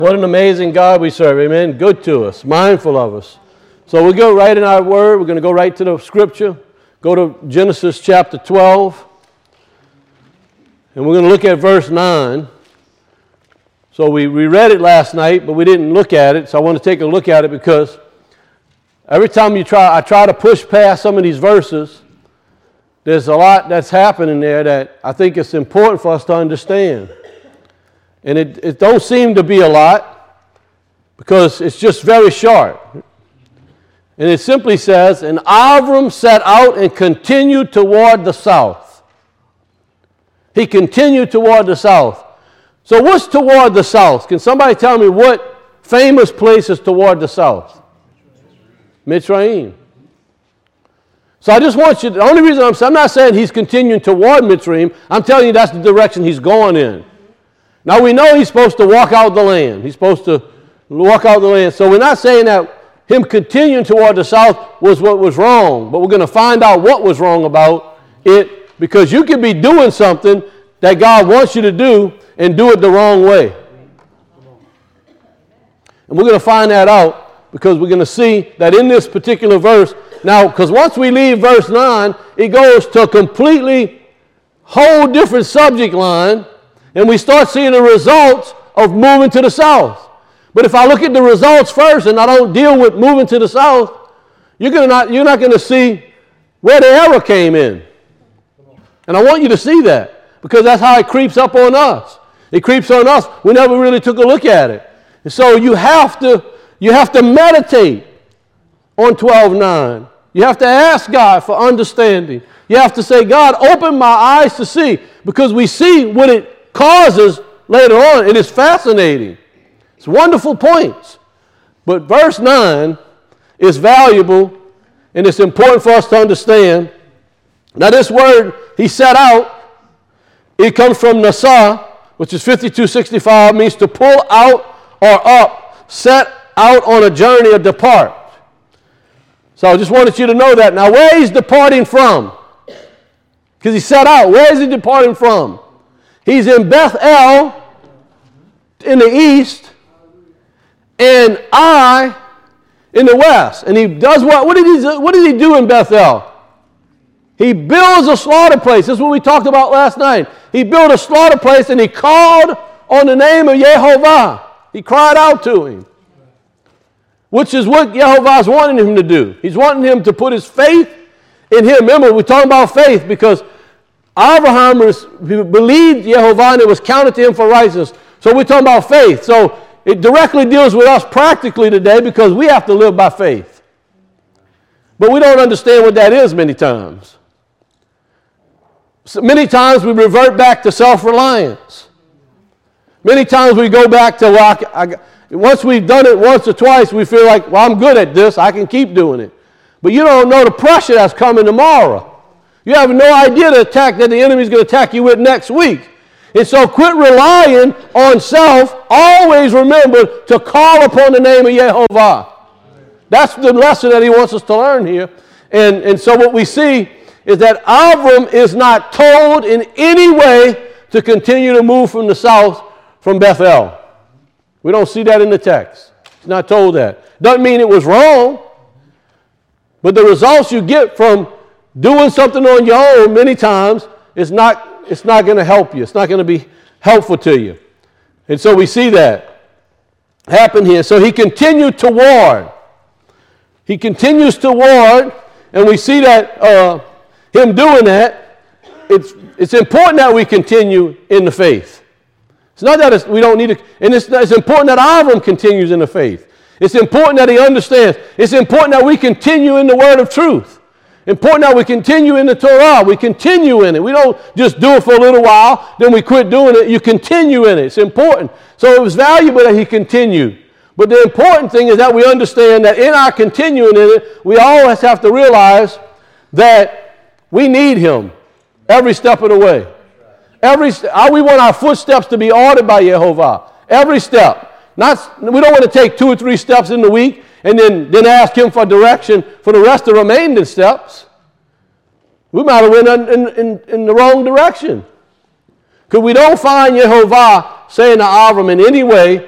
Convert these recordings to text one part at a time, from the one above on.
What an amazing God we serve, amen. Good to us, mindful of us. So we go right in our word. We're going to go right to the scripture. Go to Genesis chapter 12. And we're going to look at verse 9. So we read it last night, but we didn't look at it. So I want to take a look at it because every time I try to push past some of these verses, there's a lot that's happening there that I think it's important for us to understand. And it don't seem to be a lot because it's just very short. And it simply says, and Avram set out and continued toward the south. He continued toward the south. So what's toward the south? Can somebody tell me what famous place is toward the south? Mitzrayim. So I just want you, the only reason I'm not saying he's continuing toward Mitzrayim, I'm telling you that's the direction he's going in. Now we know he's supposed to walk out the land. He's supposed to walk out the land. So we're not saying that him continuing toward the south was what was wrong, but we're going to find out what was wrong about it, because you could be doing something that God wants you to do and do it the wrong way. And we're going to find that out because we're going to see that in this particular verse. Now, because once we leave verse 9, it goes to a completely whole different subject line. And we start seeing the results of moving to the south. But if I look at the results first and I don't deal with moving to the south, you're not going to see where the error came in. And I want you to see that because that's how it creeps up on us. It creeps on us. We never really took a look at it. And so you have to meditate on 12:9. You have to ask God for understanding. You have to say, God, open my eyes to see, because we see what it causes later on. It is fascinating. It's wonderful points. But verse 9 is valuable, and it's important for us to understand. Now this word, he set out, it comes from Nasah, which is 5265, means to pull out or up, set out on a journey or depart. So I just wanted you to know that. Now where he's departing from, because he set out, where is he departing from? He's in Bethel in the east and Ai in the west. And he does what? What did he do in Bethel? He builds a slaughter place. This is what we talked about last night. He built a slaughter place and he called on the name of Yehovah. He cried out to him, which is what Yehovah is wanting him to do. He's wanting him to put his faith in him. Remember, we're talking about faith because Abraham believed Yehovah and it was counted to him for righteousness. So we're talking about faith. So it directly deals with us practically today because we have to live by faith. But we don't understand what that is many times. So many times we revert back to self-reliance. Many times we go back to, once we've done it once or twice, we feel like, well, I'm good at this. I can keep doing it. But you don't know the pressure that's coming tomorrow. You have no idea the attack that the enemy is going to attack you with next week. And so quit relying on self. Always remember to call upon the name of Yehovah. That's the lesson that he wants us to learn here. And so what we see is that Avram is not told in any way to continue to move from the south from Bethel. We don't see that in the text. He's not told that. Doesn't mean it was wrong. But the results you get from doing something on your own many times it's not going to help you. It's not going to be helpful to you. And so we see that happen here. So he continued toward. He continues toward, and we see that him doing that. It's important that we continue in the faith. It's not that we don't need to, and it's important that Avram continues in the faith. It's important that he understands. It's important that we continue in the word of truth. Important that we continue in the Torah. We continue in it. We don't just do it for a little while, then we quit doing it. You continue in it. It's important. So it was valuable that he continued. But the important thing is that we understand that in our continuing in it, we always have to realize that we need him every step of the way. We want our footsteps to be ordered by Yehovah. Every step. We don't want to take 2 or 3 steps in the week and then ask him for direction for the rest of the remaining steps. We might have went in the wrong direction. Because we don't find Yehovah saying to Avram in any way,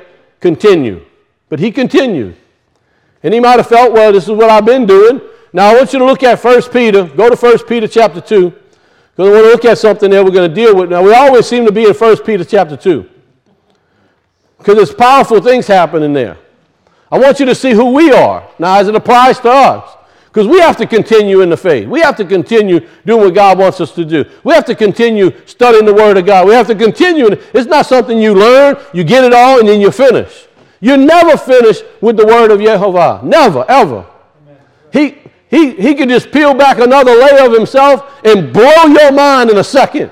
continue. But he continued. And he might have felt, well, this is what I've been doing. Now I want you to look at 1 Peter. Go to 1 Peter chapter 2. Because I want to look at something there we're going to deal with. Now we always seem to be in 1 Peter chapter 2. Because there's powerful things happening there. I want you to see who we are. Now as it applies to us. Because we have to continue in the faith. We have to continue doing what God wants us to do. We have to continue studying the Word of God. We have to continue. It's not something you learn, you get it all, and then you finish. You never finish with the Word of Jehovah. Never, ever. He can just peel back another layer of himself and blow your mind in a second.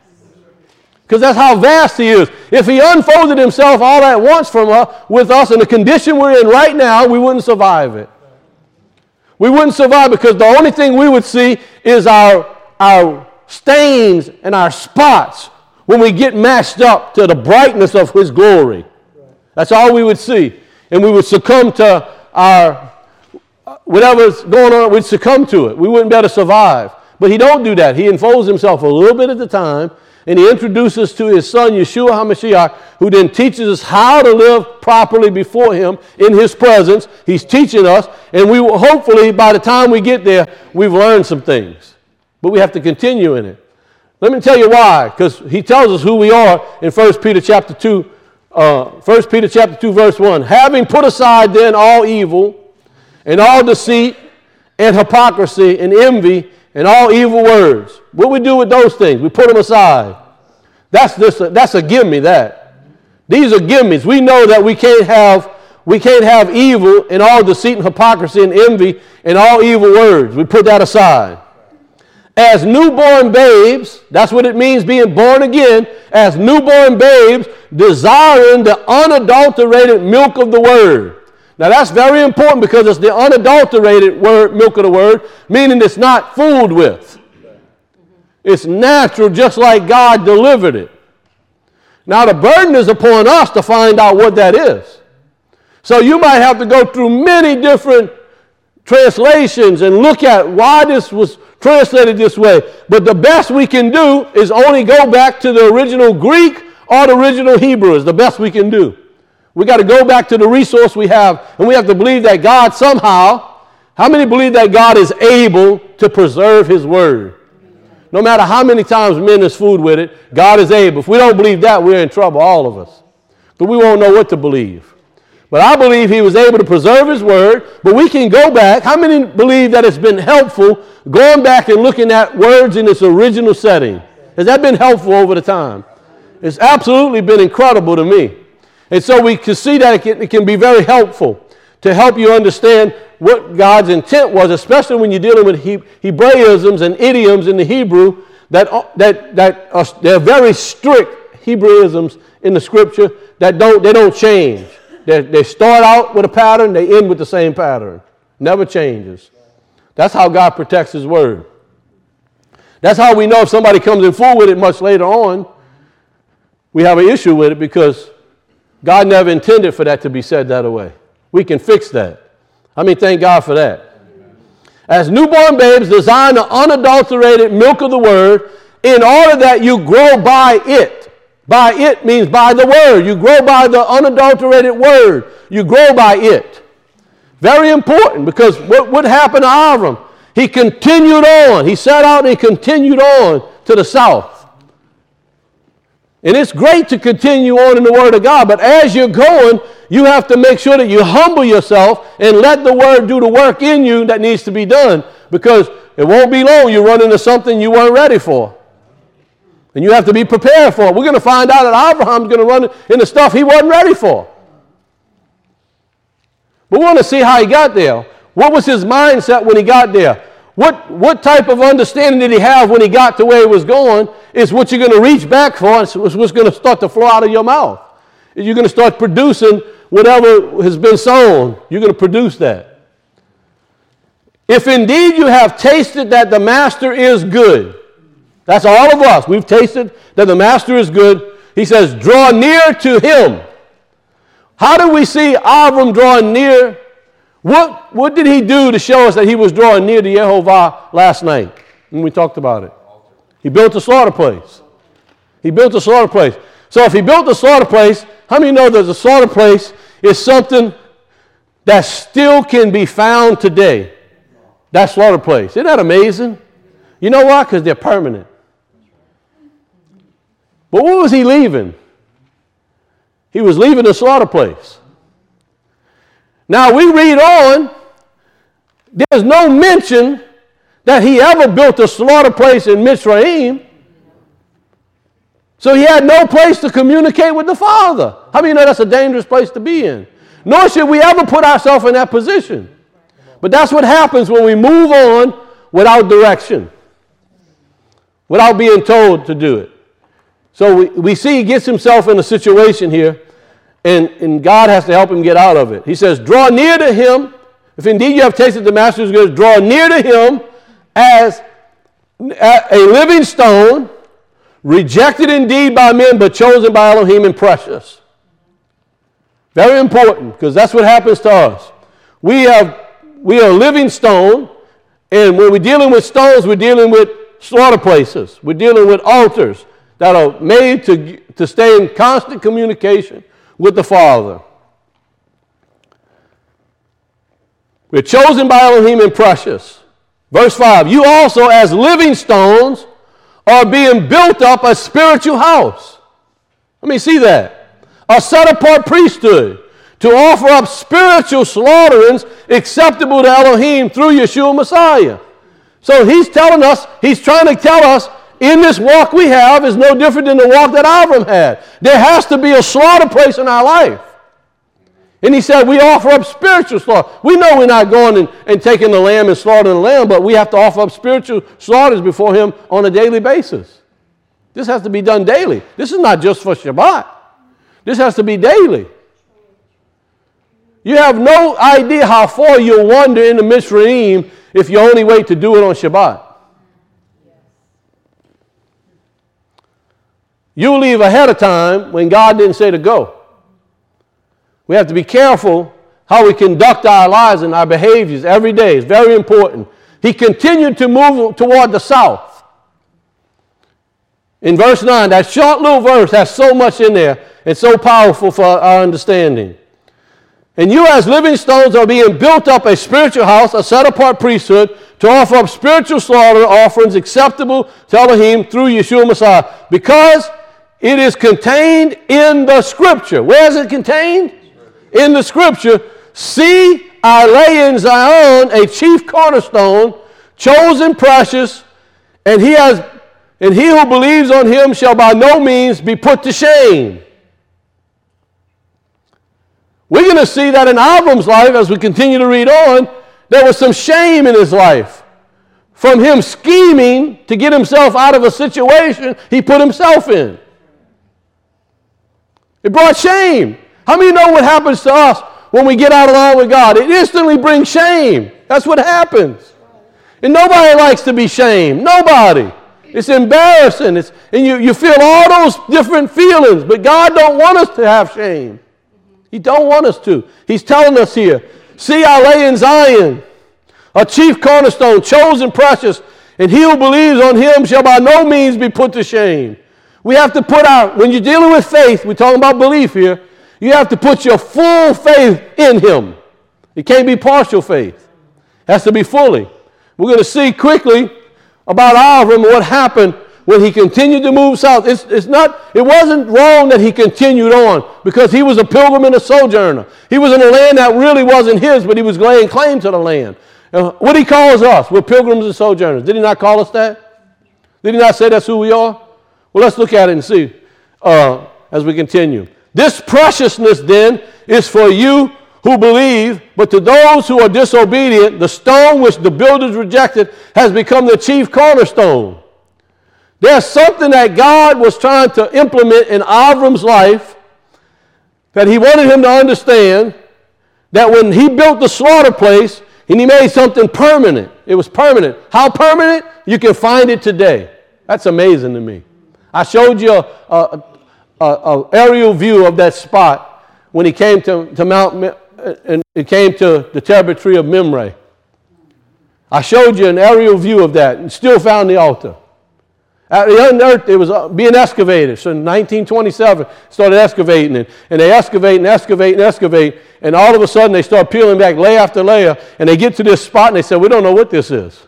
Because that's how vast he is. If he unfolded himself all at once with us in the condition we're in right now, we wouldn't survive it. We wouldn't survive because the only thing we would see is our stains and our spots when we get matched up to the brightness of his glory. That's all we would see. And we would succumb to our, whatever's going on, we'd succumb to it. We wouldn't be able to survive. But he don't do that. He unfolds himself a little bit at a time, and he introduces to his son, Yeshua HaMashiach, who then teaches us how to live properly before him in his presence. He's teaching us, and we will hopefully, by the time we get there, we've learned some things. But we have to continue in it. Let me tell you why, because he tells us who we are in 1 Peter chapter 2, 1 Peter chapter 2, verse 1. Having put aside then all evil, and all deceit, and hypocrisy, and envy, and all evil words. What we do with those things? We put them aside. That's a gimme, that. These are gimmes. We know that we can't have evil and all deceit and hypocrisy and envy and all evil words. We put that aside. As newborn babes, that's what it means being born again, as newborn babes, desiring the unadulterated milk of the word. Now that's very important because it's the unadulterated milk of the word, meaning it's not fooled with. It's natural, just like God delivered it. Now the burden is upon us to find out what that is. So you might have to go through many different translations and look at why this was translated this way. But the best we can do is only go back to the original Greek or the original Hebrew is the best we can do. We got to go back to the resource we have, and we have to believe that God somehow, how many believe that God is able to preserve his word? No matter how many times men is fooled with it, God is able. If we don't believe that, we're in trouble, all of us. But we won't know what to believe. But I believe he was able to preserve his word, but we can go back. How many believe that it's been helpful going back and looking at words in its original setting? Has that been helpful over the time? It's absolutely been incredible to me. And so we can see that it can be very helpful to help you understand what God's intent was, especially when you're dealing with Hebraisms and idioms in the Hebrew they're very strict Hebraisms in the scripture that don't change. They start out with a pattern, they end with the same pattern. Never changes. That's how God protects his word. That's how we know if somebody comes in full with it much later on, we have an issue with it because God never intended for that to be said that way. We can fix that. Thank God for that. As newborn babes, desire the unadulterated milk of the word in order that you grow by it. By it means by the word. You grow by the unadulterated word. You grow by it. Very important because what happened to Avram? He continued on. He set out and he continued on to the south. And it's great to continue on in the Word of God, but as you're going, you have to make sure that you humble yourself and let the Word do the work in you that needs to be done, because it won't be long you run into something you weren't ready for. And you have to be prepared for it. We're going to find out that Abraham's going to run into stuff he wasn't ready for. But we want to see how he got there. What was his mindset when he got there? What type of understanding did he have when he got to where he was going is what you're going to reach back for. It's what's going to start to flow out of your mouth. You're going to start producing whatever has been sown. You're going to produce that. If indeed you have tasted that the master is good, that's all of us. We've tasted that the master is good. He says, draw near to him. How do we see Avram drawing near? What did he do to show us that he was drawing near to Jehovah last night when we talked about it? He built a slaughter place. He built a slaughter place. So if he built a slaughter place, how many know that the slaughter place is something that still can be found today. That slaughter place. Isn't that amazing? You know why? Because they're permanent. But what was he leaving? He was leaving the slaughter place. Now we read on, there's no mention that he ever built a slaughter place in Mitzrayim. So he had no place to communicate with the Father. How many know that's a dangerous place to be in? Nor should we ever put ourselves in that position. But that's what happens when we move on without direction, without being told to do it. So we see he gets himself in a situation here, and God has to help him get out of it. He says, draw near to him. If indeed you have tasted the Master's good, draw near to him as a living stone, rejected indeed by men, but chosen by Elohim and precious. Very important, because that's what happens to us. We are a living stone, and when we're dealing with stones, we're dealing with slaughter places. We're dealing with altars that are made to stay in constant communication with the Father. We're chosen by Elohim and precious. Verse 5, you also as living stones are being built up a spiritual house. Let me see that. A set-apart priesthood to offer up spiritual slaughterings acceptable to Elohim through Yeshua Messiah. So he's telling us, he's trying to tell us, in this walk we have is no different than the walk that Avram had. There has to be a slaughter place in our life. And he said, we offer up spiritual slaughter. We know we're not going and taking the lamb and slaughtering the lamb, but we have to offer up spiritual slaughters before him on a daily basis. This has to be done daily. This is not just for Shabbat. This has to be daily. You have no idea how far you'll wander in the Mitzrayim if you only wait to do it on Shabbat. You leave ahead of time when God didn't say to go. We have to be careful how we conduct our lives and our behaviors every day. It's very important. He continued to move toward the south. In verse 9, that short little verse has so much in there and so powerful for our understanding. And you as living stones are being built up a spiritual house, a set-apart priesthood, to offer up spiritual slaughter offerings acceptable to Elohim through Yeshua Messiah, because it is contained in the Scripture. Where is it contained? In the Scripture. See, I lay in Zion a chief cornerstone, chosen, precious, and he who believes on him shall by no means be put to shame. We're going to see that in Avram's life, as we continue to read on, there was some shame in his life. From him scheming to get himself out of a situation he put himself in. It brought shame. How many know what happens to us when we get out of line with God? It instantly brings shame. That's what happens. And nobody likes to be shamed. Nobody. It's embarrassing. And you feel all those different feelings. But God don't want us to have shame. He don't want us to. He's telling us here, see, I lay in Zion a chief cornerstone, chosen, precious, and he who believes on him shall by no means be put to shame. We have to put when you're dealing with faith, we're talking about belief here, you have to put your full faith in him. It can't be partial faith. It has to be fully. We're going to see quickly about Avram and what happened when he continued to move south. It wasn't wrong that he continued on, because he was a pilgrim and a sojourner. He was in a land that really wasn't his, but he was laying claim to the land. And what he calls us, we're pilgrims and sojourners. Did he not call us that? Did he not say that's who we are? Well, let's look at it and see as we continue. This preciousness then is for you who believe, but to those who are disobedient, the stone which the builders rejected has become the chief cornerstone. There's something that God was trying to implement in Avram's life that he wanted him to understand, that when he built the slaughter place and he made something permanent, it was permanent. How permanent? You can find it today. That's amazing to me. I showed you an aerial view of that spot when he came to Mount, and it came to the terebinth tree of Mamre. I showed you an aerial view of that and still found the altar. They unearthed, it was being excavated. So in 1927, started excavating it. And they excavate, and all of a sudden they start peeling back layer after layer, and they get to this spot, and they said, we don't know what this is.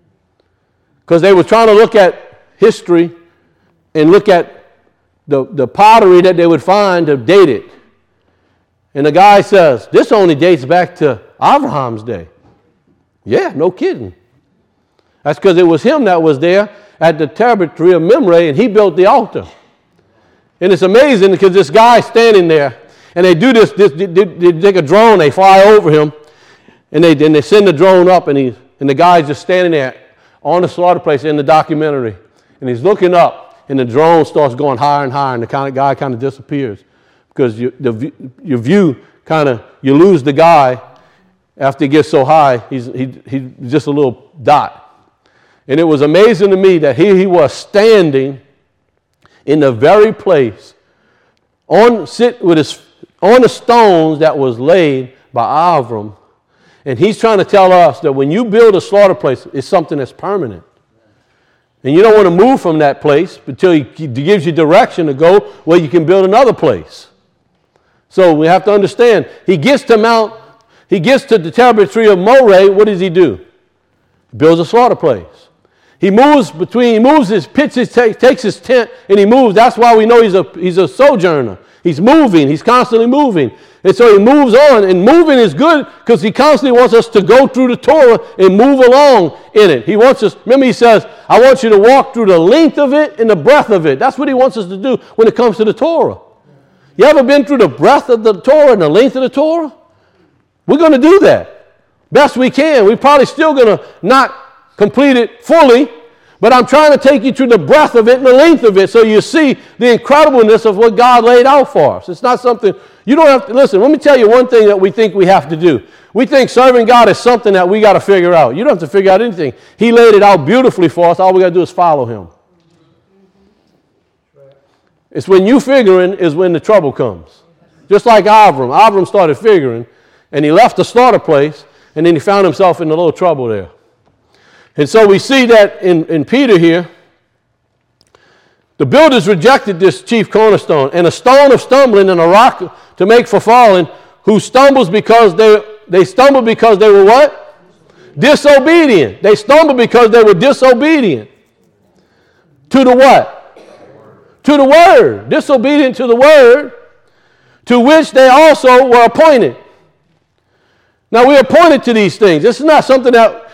Because they were trying to look at history and look at the pottery that they would find to date it. And the guy says, this only dates back to Abraham's day. Yeah, no kidding. That's because it was him that was there at the territory of Mamre, and he built the altar. And it's amazing because this guy's standing there, and they do this they take a drone, they fly over him, and they send the drone up, and the guy's just standing there on the slaughter place in the documentary, and he's looking up, and the drone starts going higher and higher, and the guy kind of disappears because your view you lose the guy after he gets so high. He's just a little dot. And it was amazing to me that here he was standing in the very place on the stones that was laid by Avram. And he's trying to tell us that when you build a slaughter place, it's something that's permanent. And you don't want to move from that place until he gives you direction to go where you can build another place. So we have to understand, he gets to the territory of Moreh. What does he do? He builds a slaughter place. He moves, takes his tent, and he moves. That's why we know he's a sojourner. He's moving. He's constantly moving. And so he moves on, and moving is good because he constantly wants us to go through the Torah and move along in it. He wants us, remember he says, I want you to walk through the length of it and the breadth of it. That's what he wants us to do when it comes to the Torah. You ever been through the breadth of the Torah and the length of the Torah? We're going to do that best we can. We're probably still going to not complete it fully, but I'm trying to take you through the breadth of it and the length of it so you see the incredibleness of what God laid out for us. It's not something, you don't have to, listen, let me tell you one thing that we think we have to do. We think serving God is something that we got to figure out. You don't have to figure out anything. He laid it out beautifully for us. All we got to do is follow him. It's when you figuring is when the trouble comes. Just like Avram. Avram started figuring, and he left the slaughter place, and then he found himself in a little trouble there. And so we see that in Peter here, the builders rejected this chief cornerstone, and a stone of stumbling and a rock to make for falling, who stumbles because they stumbled because they were what? Disobedient. They stumbled because they were disobedient. To the what? To the word. Disobedient to the word, to which they also were appointed. Now we're appointed to these things. This is not something that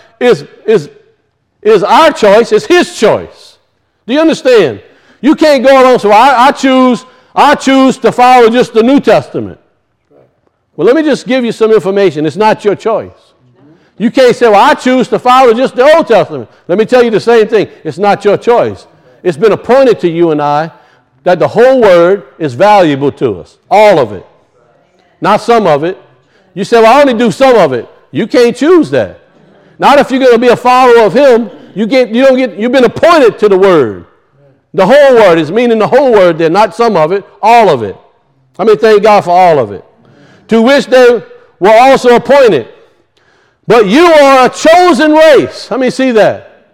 is our choice, it's his choice. Do you understand? You can't go along, so I choose to follow just the New Testament. Well, let me just give you some information. It's not your choice. You can't say, well, I choose to follow just the Old Testament. Let me tell you the same thing. It's not your choice. It's been appointed to you and I that the whole word is valuable to us. All of it. Not some of it. You say, well, I only do some of it. You can't choose that. Not if you're going to be a follower of him. You've been appointed to the word. The whole word is meaning the whole word there, not some of it, all of it. I mean, thank God for all of it. To which they were also appointed. But you are a chosen race. Let me see that.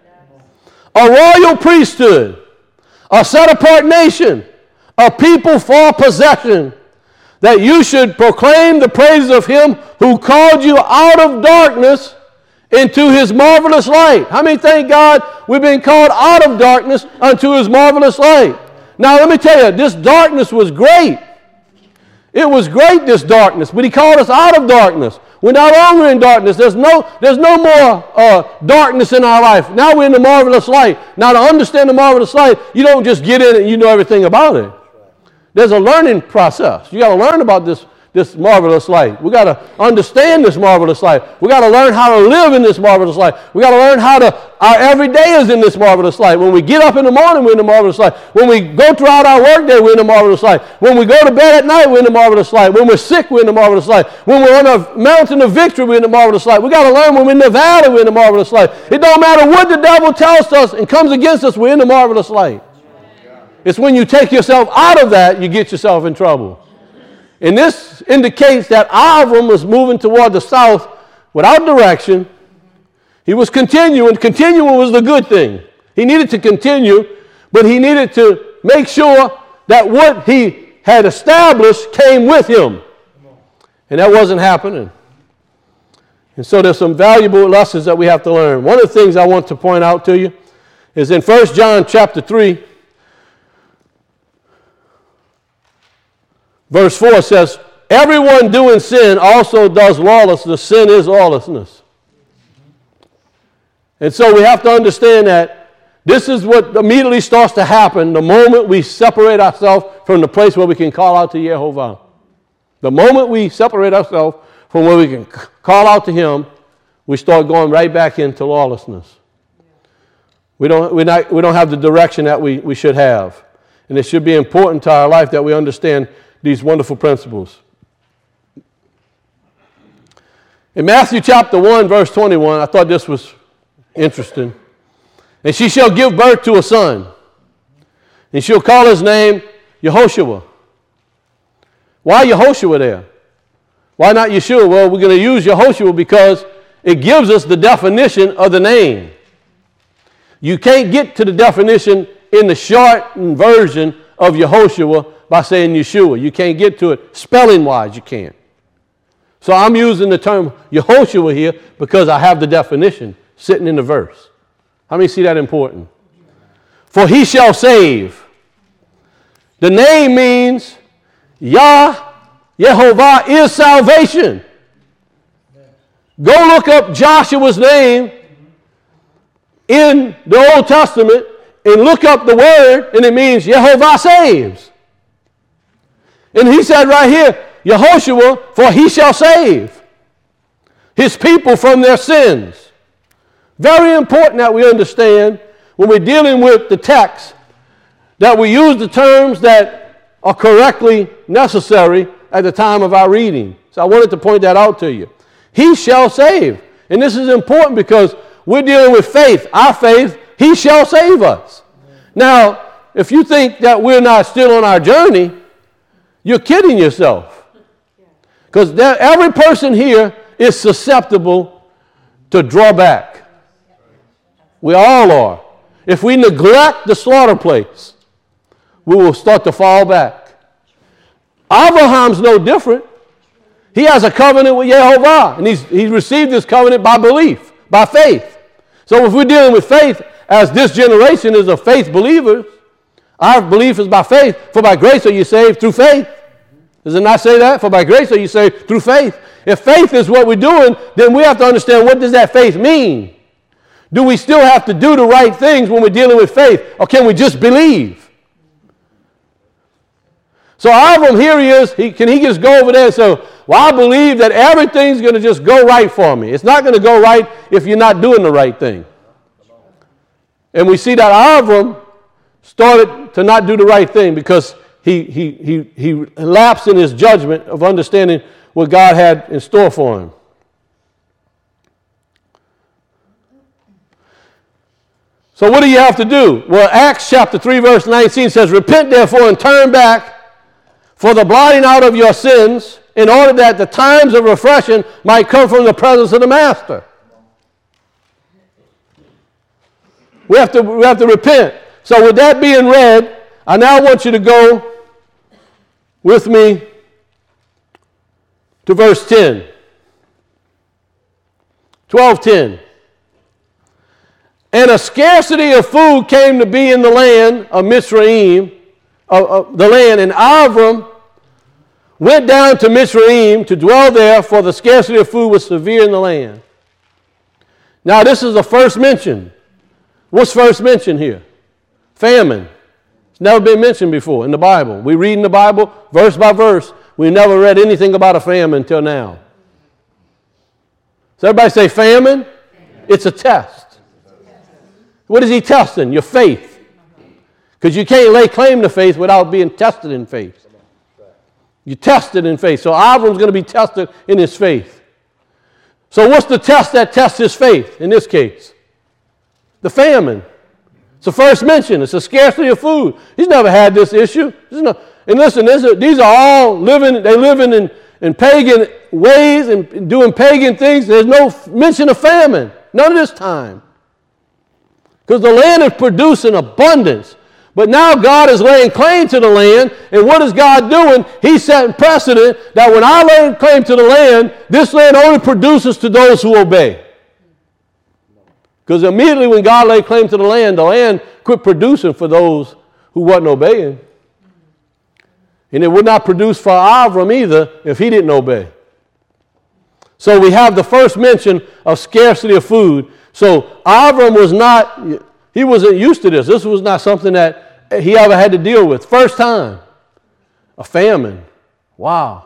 A royal priesthood, a set-apart nation, a people for possession, that you should proclaim the praises of him who called you out of darkness into his marvelous light. How many thank God we've been called out of darkness unto his marvelous light? Now let me tell you, this darkness was great. It was great, this darkness, but he called us out of darkness. We're no longer in darkness. There's no more darkness in our life. Now we're in the marvelous light. Now to understand the marvelous light, you don't just get in and you know everything about it. There's a learning process. You got to learn about this marvelous light. We got to understand this marvelous light. We got to learn how to live in this marvelous light. We got to learn our everyday is in this marvelous light. When we get up in the morning, we're in the marvelous light. When we go throughout our workday, we're in the marvelous light. When we go to bed at night, we're in the marvelous light. When we're sick, we're in the marvelous light. When we're on a mountain of victory, we're in the marvelous light. We got to learn when we're in the valley, we're in the marvelous light. It don't matter what the devil tells us and comes against us, we're in the marvelous light. It's when you take yourself out of that, you get yourself in trouble. And this indicates that Avram was moving toward the south without direction. He was continuing. Continuing was the good thing. He needed to continue, but he needed to make sure that what he had established came with him. And that wasn't happening. And so there's some valuable lessons that we have to learn. One of the things I want to point out to you is in 1 John chapter 3, verse 4 says, everyone doing sin also does lawlessness. Sin is lawlessness. And so we have to understand that this is what immediately starts to happen the moment we separate ourselves from the place where we can call out to Yehovah. The moment we separate ourselves from where we can call out to him, we start going right back into lawlessness. We don't have the direction that we should have. And it should be important to our life that we understand these wonderful principles. In Matthew chapter 1, verse 21, I thought this was interesting. And she shall give birth to a son, and she'll call his name Yehoshua. Why Yehoshua there? Why not Yeshua? Well, we're going to use Yehoshua because it gives us the definition of the name. You can't get to the definition in the shortened version of Yehoshua by saying Yeshua. You can't get to it spelling-wise, you can't. So I'm using the term Yehoshua here because I have the definition sitting in the verse. How many see that important? For he shall save. The name means Yehovah is salvation. Go look up Joshua's name in the Old Testament and look up the word, and it means Yehovah saves. And he said right here, Yehoshua, for he shall save his people from their sins. Very important that we understand when we're dealing with the text that we use the terms that are correctly necessary at the time of our reading. So I wanted to point that out to you. He shall save. And this is important because we're dealing with faith. Our faith, he shall save us. Now, if you think that we're not still on our journey, you're kidding yourself. Because every person here is susceptible to drawback. We all are. If we neglect the slaughter place, we will start to fall back. Abraham's no different. He has a covenant with Yehovah, and he's received this covenant by belief, by faith. So if we're dealing with faith, as this generation is of faith believers, our belief is by faith. For by grace are you saved through faith. Does it not say that? For by grace are you saved through faith. If faith is what we're doing, then we have to understand, what does that faith mean? Do we still have to do the right things when we're dealing with faith? Or can we just believe? So Avram, here he is. Can he just go over there and say, well, I believe that everything's going to just go right for me. It's not going to go right if you're not doing the right thing. And we see that Avram started to not do the right thing because he lapsed in his judgment of understanding what God had in store for him. So what do you have to do? Well, Acts chapter 3, verse 19 says, repent therefore and turn back for the blotting out of your sins, in order that the times of refreshing might come from the presence of the Master. We have to repent. So with that being read, I now want you to go with me to verse 10. 12:10. And a scarcity of food came to be in the land of Mitzrayim, the land, and Avram went down to Mitzrayim to dwell there, for the scarcity of food was severe in the land. Now this is the first mention. What's first mentioned here? Famine. It's never been mentioned before in the Bible. We read in the Bible verse by verse. We never read anything about a famine until now. So everybody say famine. It's a test. What is he testing? Your faith. Because you can't lay claim to faith without being tested in faith. You're tested in faith. So Avram's going to be tested in his faith. So what's the test that tests his faith in this case? The famine. It's the first mention. It's a scarcity of food. He's never had this issue. And listen, these are all living in pagan ways and doing pagan things. There's no mention of famine. None of this time. Because the land is producing abundance. But now God is laying claim to the land, and what is God doing? He's setting precedent that when I lay claim to the land, this land only produces to those who obey. Because immediately when God laid claim to the land quit producing for those who wasn't obeying. And it would not produce for Avram either if he didn't obey. So we have the first mention of scarcity of food. So Avram he wasn't used to this. This was not something that he ever had to deal with. First time, a famine. Wow.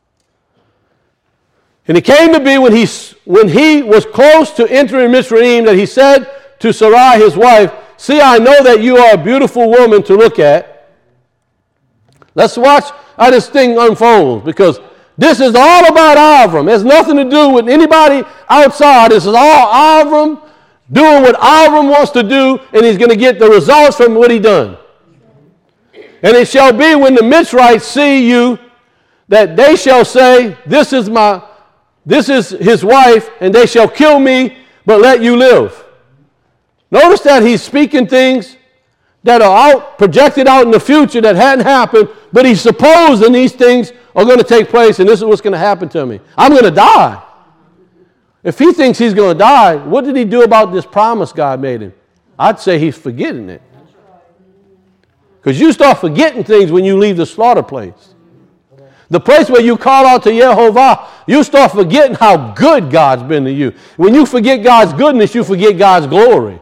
And it came to be when he was close to entering Mitzrayim that he said to Sarai his wife, "See, I know that you are a beautiful woman to look at." Let's watch how this thing unfolds, because this is all about Avram. It has nothing to do with anybody outside. This is all Avram doing what Avram wants to do, and he's going to get the results from what he done. And it shall be when the Mitzrites see you that they shall say, this is his wife, and they shall kill me, but let you live. Notice that he's speaking things that are projected out in the future that hadn't happened, but he's supposing these things are going to take place, and this is what's going to happen to me. I'm going to die. If he thinks he's going to die, what did he do about this promise God made him? I'd say he's forgetting it. Because you start forgetting things when you leave the slaughter place. The place where you call out to Yehovah, you start forgetting how good God's been to you. When you forget God's goodness, you forget God's glory.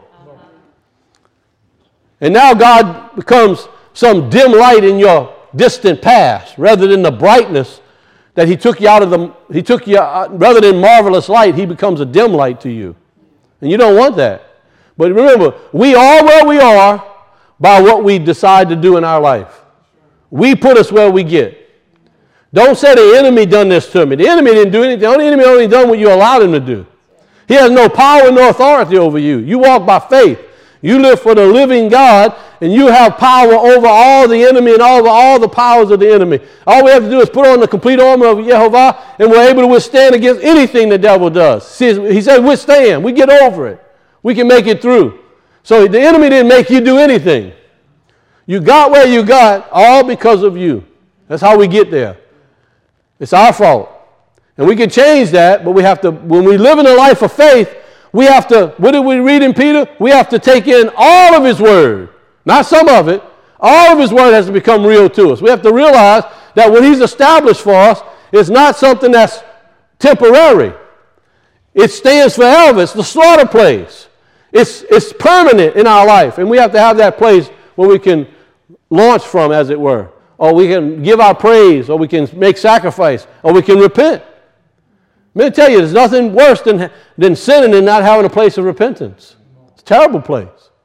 And now God becomes some dim light in your distant past rather than the brightness that he took you out of rather than marvelous light, he becomes a dim light to you. And you don't want that. But remember, we are where we are by what we decide to do in our life. We put us where we get. Don't say the enemy done this to me. The enemy didn't do anything. The enemy only done what you allowed him to do. He has no power nor authority over you. You walk by faith. You live for the living God, and you have power over all the enemy and over all the powers of the enemy. All we have to do is put on the complete armor of Yehovah, and we're able to withstand against anything the devil does. See, he said withstand. We get over it. We can make it through. So the enemy didn't make you do anything. You got where you got all because of you. That's how we get there. It's our fault. And we can change that, but we have to, when we live in a life of faith, we have to, what did we read in Peter? We have to take in all of his word. Not some of it. All of his word has to become real to us. We have to realize that what he's established for us is not something that's temporary. It stands forever. It's the slaughter place. It's permanent in our life. And we have to have that place where we can launch from, as it were. Or we can give our praise, or we can make sacrifice, or we can repent. Let me tell you, there's nothing worse than sinning and not having a place of repentance. It's a terrible place.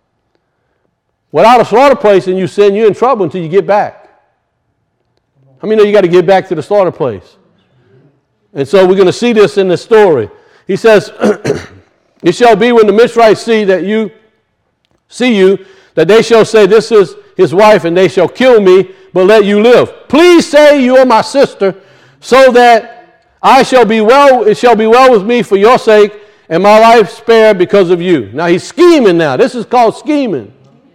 Without a slaughter place and you sin, you're in trouble until you get back. How many know you got to get back to the slaughter place? And so we're going to see this in this story. He says, it shall be when the Mitzrites see you, that they shall say, this is his wife, and they shall kill me, but let you live. Please say you are my sister, so that it shall be well with me for your sake, and my life spared because of you. Now he's scheming now. This is called scheming.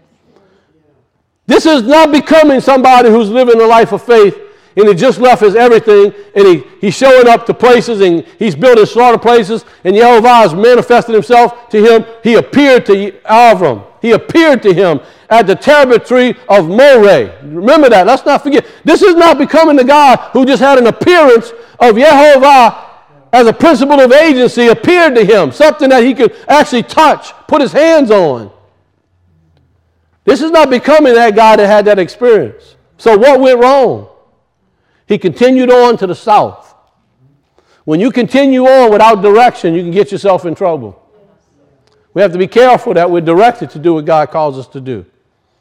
This is not becoming somebody who's living a life of faith, and he just left his everything, and he's showing up to places, and he's building slaughter places, and Yehovah has manifested himself to him. He appeared to Avram. He appeared to him at the terebinth tree of Moreh. Remember that. Let's not forget. This is not becoming the God who just had an appearance of Yehovah as a principle of agency appeared to him, something that he could actually touch, put his hands on. This is not becoming that God that had that experience. So what went wrong? He continued on to the south. When you continue on without direction, you can get yourself in trouble. We have to be careful that we're directed to do what God calls us to do.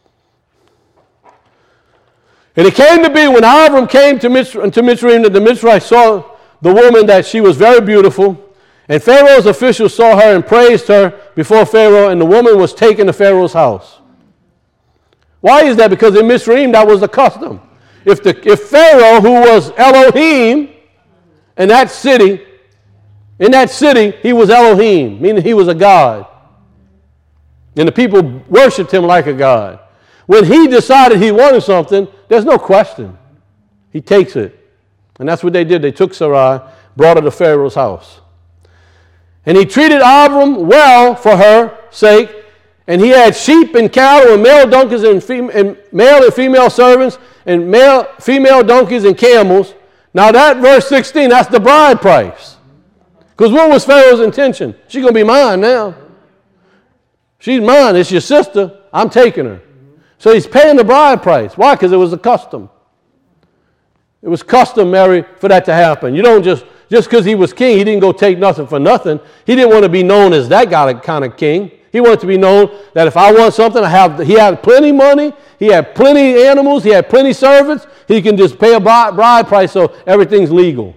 And it came to be when Avram came to Mitzrayim that the Mitzrites saw the woman, that she was very beautiful. And Pharaoh's officials saw her and praised her before Pharaoh, and the woman was taken to Pharaoh's house. Why is that? Because in Mitzrayim that was the custom. If Pharaoh, who was Elohim in that city, he was Elohim, meaning he was a god. And the people worshipped him like a god. when he decided he wanted something, there's no question. He takes it. And that's what they did. They took Sarai, brought her to Pharaoh's house. And he treated Abram well for her sake. And he had sheep and cattle and male donkeys and male and female servants and female donkeys and camels. Now that verse 16, that's the bride price. Because what was Pharaoh's intention? She's going to be mine now. She's mine. It's your sister. I'm taking her. So he's paying the bride price. Why? Because it was a custom. It was customary for that to happen. You don't just because he was king, he didn't go take nothing for nothing. He didn't want to be known as that kind of king. He wanted to be known that if I want something, he had plenty money, he had plenty animals, he had plenty servants. He can just pay a bride price so everything's legal.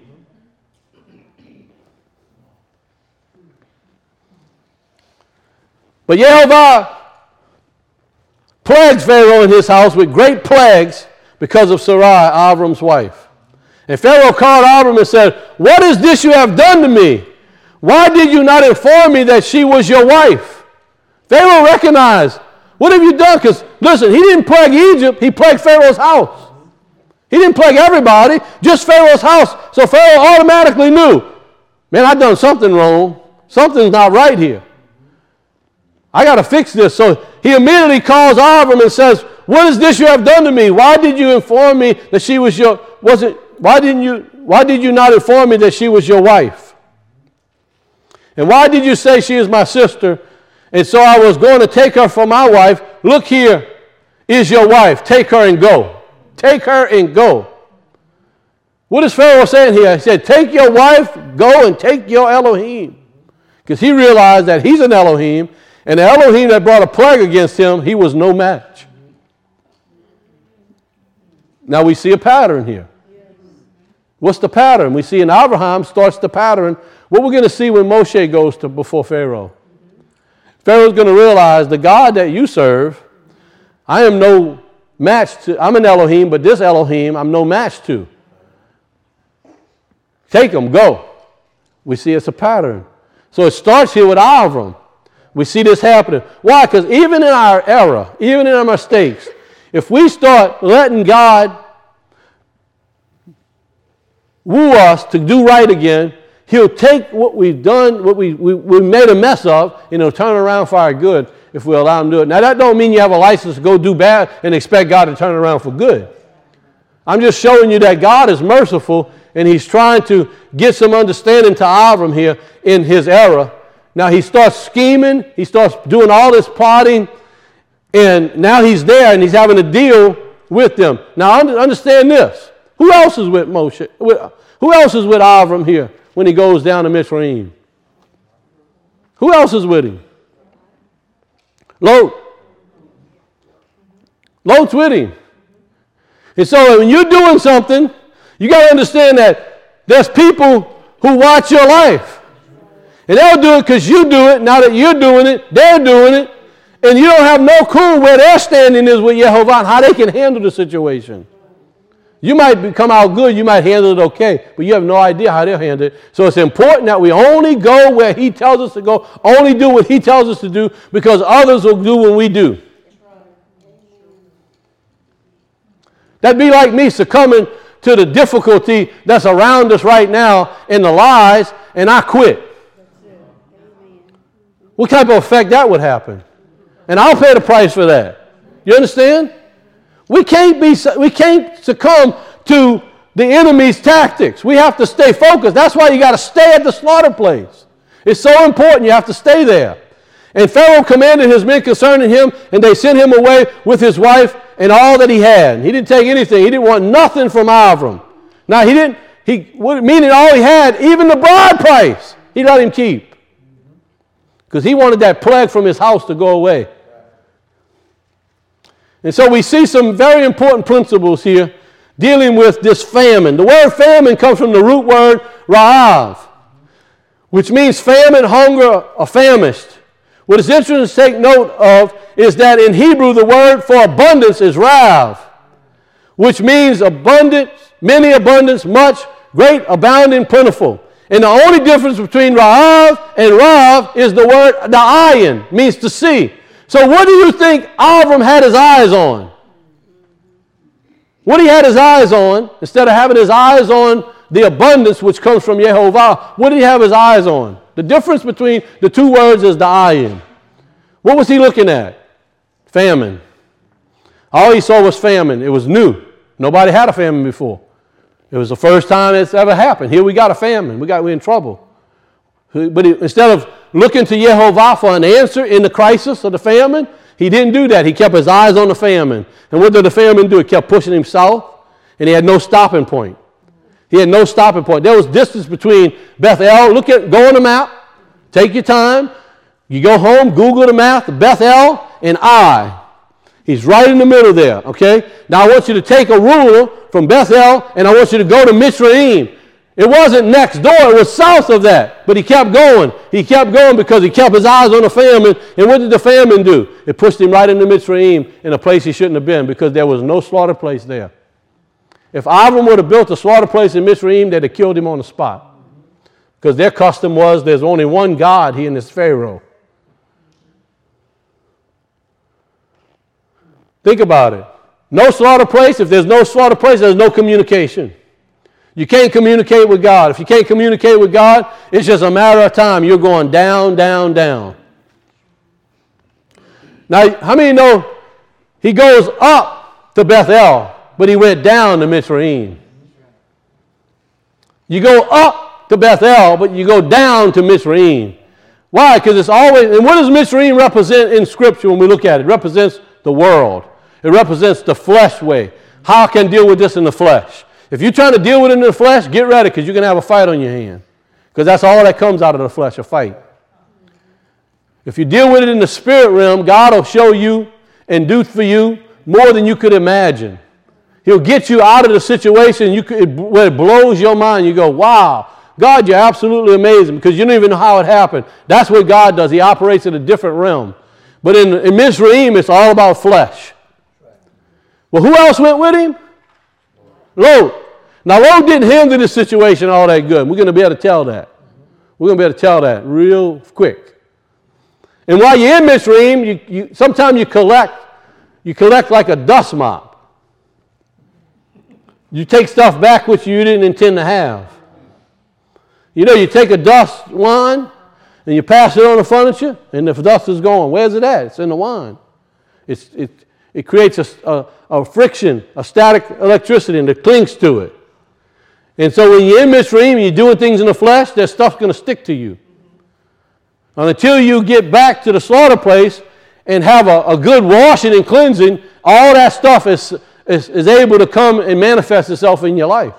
But Yehovah plagued Pharaoh in his house with great plagues because of Sarai, Abram's wife. And Pharaoh called Abram and said, "What is this you have done to me? Why did you not inform me that she was your wife?" Pharaoh recognized, what have you done? Because listen, he didn't plague Egypt, he plagued Pharaoh's house. He didn't plague everybody, just Pharaoh's house. So Pharaoh automatically knew, man, I've done something wrong. Something's not right here. I got to fix this. So he immediately calls Abram and says, "What is this you have done to me? Why did you inform me that she was your, why did you not inform me that she was your wife? And why did you say she is my sister? And so I was going to take her for my wife. Look, here is your wife. Take her and go. Take her and go." What is Pharaoh saying here? He said, take your wife, go and take your Elohim. Because he realized that he's an Elohim, and the Elohim that brought a plague against him, he was no match. Now we see a pattern here. What's the pattern? We see in Abraham starts the pattern. What we're going to see when Moshe goes before Pharaoh. Pharaoh's going to realize the God that you serve, I am no match to. I'm an Elohim, but this Elohim I'm no match to. Take him, go. We see it's a pattern. So it starts here with Avram. We see this happening. Why? Because even in our era, even in our mistakes, if we start letting God woo us to do right again, he'll take what we've done, what we made a mess of, and he'll turn around for our good if we allow him to do it. Now, that don't mean you have a license to go do bad and expect God to turn around for good. I'm just showing you that God is merciful, and he's trying to get some understanding to Avram here in his era. Now, he starts scheming. He starts doing all this plotting, and now he's there, and he's having to deal with them. Now, understand this. Who else is with Moshe? Who else is with Avram here when he goes down to Mitzrayim? Who else is with him? Lot. Lot's with him. And so when you're doing something, you got to understand that there's people who watch your life. And they'll do it because you do it. Now that you're doing it, they're doing it. And you don't have no clue where their standing is with Yehovah and how they can handle the situation. You might come out good, you might handle it okay, but you have no idea how they'll handle it. So it's important that we only go where he tells us to go, only do what he tells us to do, because others will do what we do. That'd be like me succumbing to the difficulty that's around us right now and the lies, and I quit. What type of effect that would happen? And I'll pay the price for that. You understand? We can't succumb to the enemy's tactics. We have to stay focused. That's why you got to stay at the slaughter place. It's so important. You have to stay there. And Pharaoh commanded his men concerning him, and they sent him away with his wife and all that he had. He didn't take anything. He didn't want nothing from Avram. Now meaning all he had, even the bride price, he let him keep. Because he wanted that plague from his house to go away. And so we see some very important principles here dealing with this famine. The word famine comes from the root word ra'av, which means famine, hunger, or famished. What is interesting to take note of is that in Hebrew the word for abundance is rav, which means abundance, many abundance, much, great, abounding, plentiful. And the only difference between ra'av and rav is the word, the ayin, means to see. So what do you think Avram had his eyes on? What he had his eyes on, instead of having his eyes on the abundance which comes from Yehovah, what did he have his eyes on? The difference between the two words is the ayin. What was he looking at? Famine. All he saw was famine. It was new. Nobody had a famine before. It was the first time it's ever happened. Here we got a famine. We're in trouble. But instead of looking to Yehovah for an answer in the crisis of the famine, he didn't do that. He kept his eyes on the famine. And what did the famine do? It kept pushing him south, and he had no stopping point. He had no stopping point. There was distance between Bethel. Go on the map. Take your time. You go home, Google the map, Bethel and Ai. He's right in the middle there, okay? Now I want you to take a ruler from Bethel, and I want you to go to Mitzrayim. It wasn't next door, it was south of that. But he kept going. He kept going because he kept his eyes on the famine. And what did the famine do? It pushed him right into Mitzrayim, in a place he shouldn't have been, because there was no slaughter place there. If Avram would have built a slaughter place in Mitzrayim, they'd have killed him on the spot. Because their custom was there's only one God, he and his Pharaoh. Think about it. No slaughter place. If there's no slaughter place, there's no communication. You can't communicate with God. If you can't communicate with God, it's just a matter of time. You're going down, down, down. Now, how many know he goes up to Bethel, but he went down to Mitzrayim? You go up to Bethel, but you go down to Mitzrayim. Why? Because it's always, and what does Mitzrayim represent in Scripture when we look at it? It represents the world. It represents the flesh way. How I can deal with this in the flesh? If you're trying to deal with it in the flesh, get ready, because you're going to have a fight on your hand. Because that's all that comes out of the flesh, a fight. If you deal with it in the spirit realm, God will show you and do for you more than you could imagine. He'll get you out of the situation where it blows your mind. You go, wow, God, you're absolutely amazing, because you don't even know how it happened. That's what God does. He operates in a different realm. But in Mitzrayim, it's all about flesh. Well, who else went with him? Lot. Now, Lot didn't handle this situation all that good. We're going to be able to tell that. We're going to be able to tell that real quick. And while you're in Mitzrayim, sometimes you collect like a dust mop. You take stuff back which you didn't intend to have. You know, you take a dust wine and you pass it on the furniture, and the dust is gone. Where's it at? It's in the wine. It creates a friction, a static electricity, and it clings to it. And so when you're in Mitzrayim and you're doing things in the flesh, that stuff's going to stick to you. And until you get back to the slaughter place and have a good washing and cleansing, all that stuff is able to come and manifest itself in your life.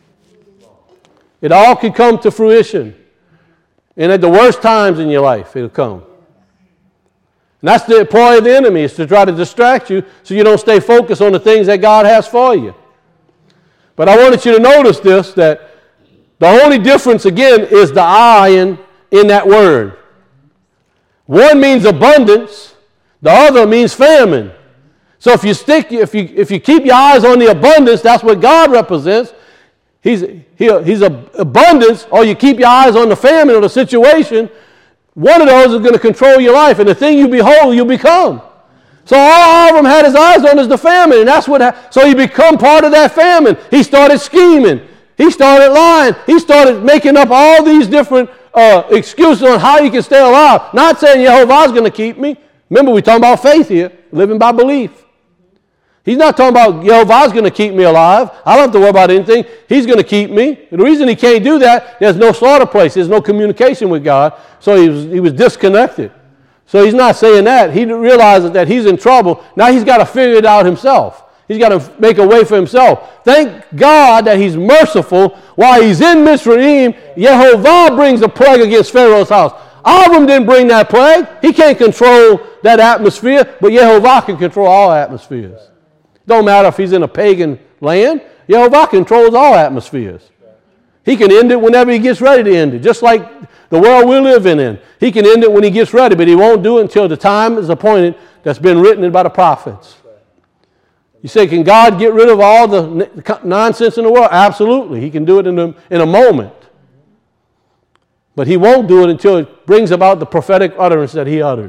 It all can come to fruition. And at the worst times in your life, it'll come. And that's the ploy of the enemy, is to try to distract you so you don't stay focused on the things that God has for you. But I wanted you to notice this, that the only difference, again, is the ayin in that word. One means abundance, the other means famine. So if you keep your eyes on the abundance, that's what God represents. He's abundance, or you keep your eyes on the famine or the situation. One of those is going to control your life, and the thing you behold, you become. So all Avram had his eyes on is the famine, and that's what. So he become part of that famine. He started scheming. He started lying. He started making up all these different excuses on how he can stay alive. Not saying Yehovah's going to keep me. Remember, we're talking about faith here, living by belief. He's not talking about Yehovah's going to keep me alive. I don't have to worry about anything. He's going to keep me. The reason he can't do that, there's no slaughter place. There's no communication with God. So he was disconnected. So he's not saying that. He realizes that he's in trouble. Now he's got to figure it out himself. He's got to make a way for himself. Thank God that he's merciful. While he's in Mitzrayim, Yehovah brings a plague against Pharaoh's house. Avram didn't bring that plague. He can't control that atmosphere, but Yehovah can control all atmospheres. Don't matter if he's in a pagan land. Yehovah controls all atmospheres. He can end it whenever he gets ready to end it, just like the world we're living in. He can end it when he gets ready, but he won't do it until the time is appointed that's been written by the prophets. You say, can God get rid of all the nonsense in the world? Absolutely. He can do it in a moment. But he won't do it until it brings about the prophetic utterance that he uttered.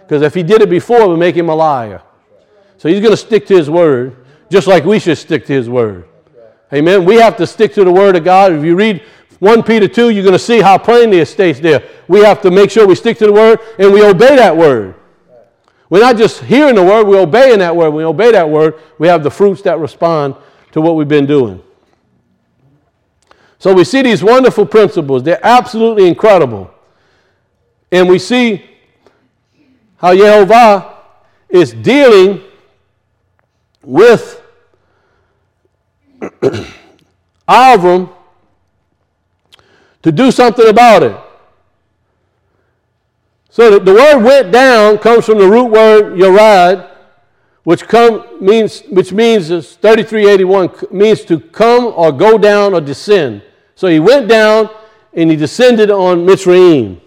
Because if he did it before, it would make him a liar. So he's going to stick to his word, just like we should stick to his word. Amen. We have to stick to the word of God. If you read 1 Peter 2, you're going to see how plainly it states there. We have to make sure we stick to the word and we obey that word. We're not just hearing the word, we're obeying that word. When we obey that word, we have the fruits that respond to what we've been doing. So we see these wonderful principles. They're absolutely incredible. And we see how Yehovah is dealing with Avram to do something about it. So the word went down comes from the root word Yared, which means 3381 means to come or go down or descend. So he went down and he descended on Mitzrayim.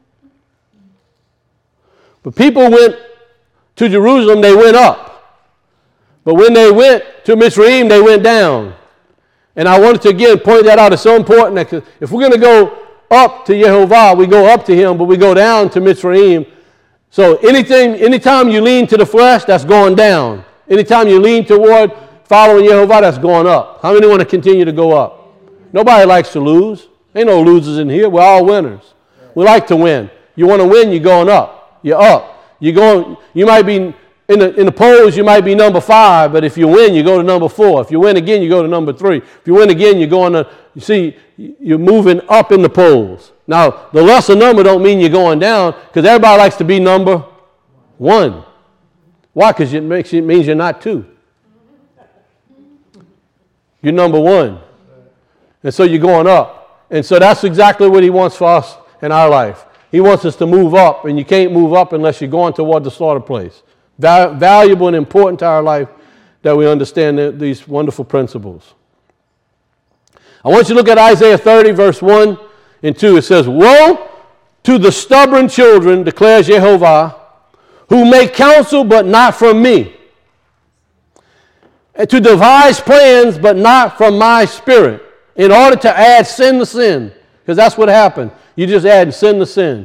But people went to Jerusalem, they went up. But when they went to Mitzrayim, they went down. And I wanted to again point that out. It's so important that if we're going to go up to Yehovah, we go up to him, but we go down to Mitzrayim. So anytime you lean to the flesh, that's going down. Anytime you lean toward following Yehovah, that's going up. How many want to continue to go up? Nobody likes to lose. Ain't no losers in here. We're all winners. We like to win. You want to win, you're going up. You're up. You might be in the polls, you might be number 5, but if you win, you go to number 4. If you win again, you go to number 3. If you win again, you're moving up in the polls. Now, the lesser number don't mean you're going down, because everybody likes to be number 1. Why? Because it means you're not 2. You're number 1. And so you're going up. And so that's exactly what he wants for us in our life. He wants us to move up, and you can't move up unless you're going toward the slaughter place. Valuable and important to our life that we understand these wonderful principles. I want you to look at Isaiah 30, verse 1 and 2. It says, "Woe to the stubborn children, declares Yehovah, who make counsel but not from me, and to devise plans but not from my spirit, in order to add sin to sin." Because that's what happened. You just add sin to sin.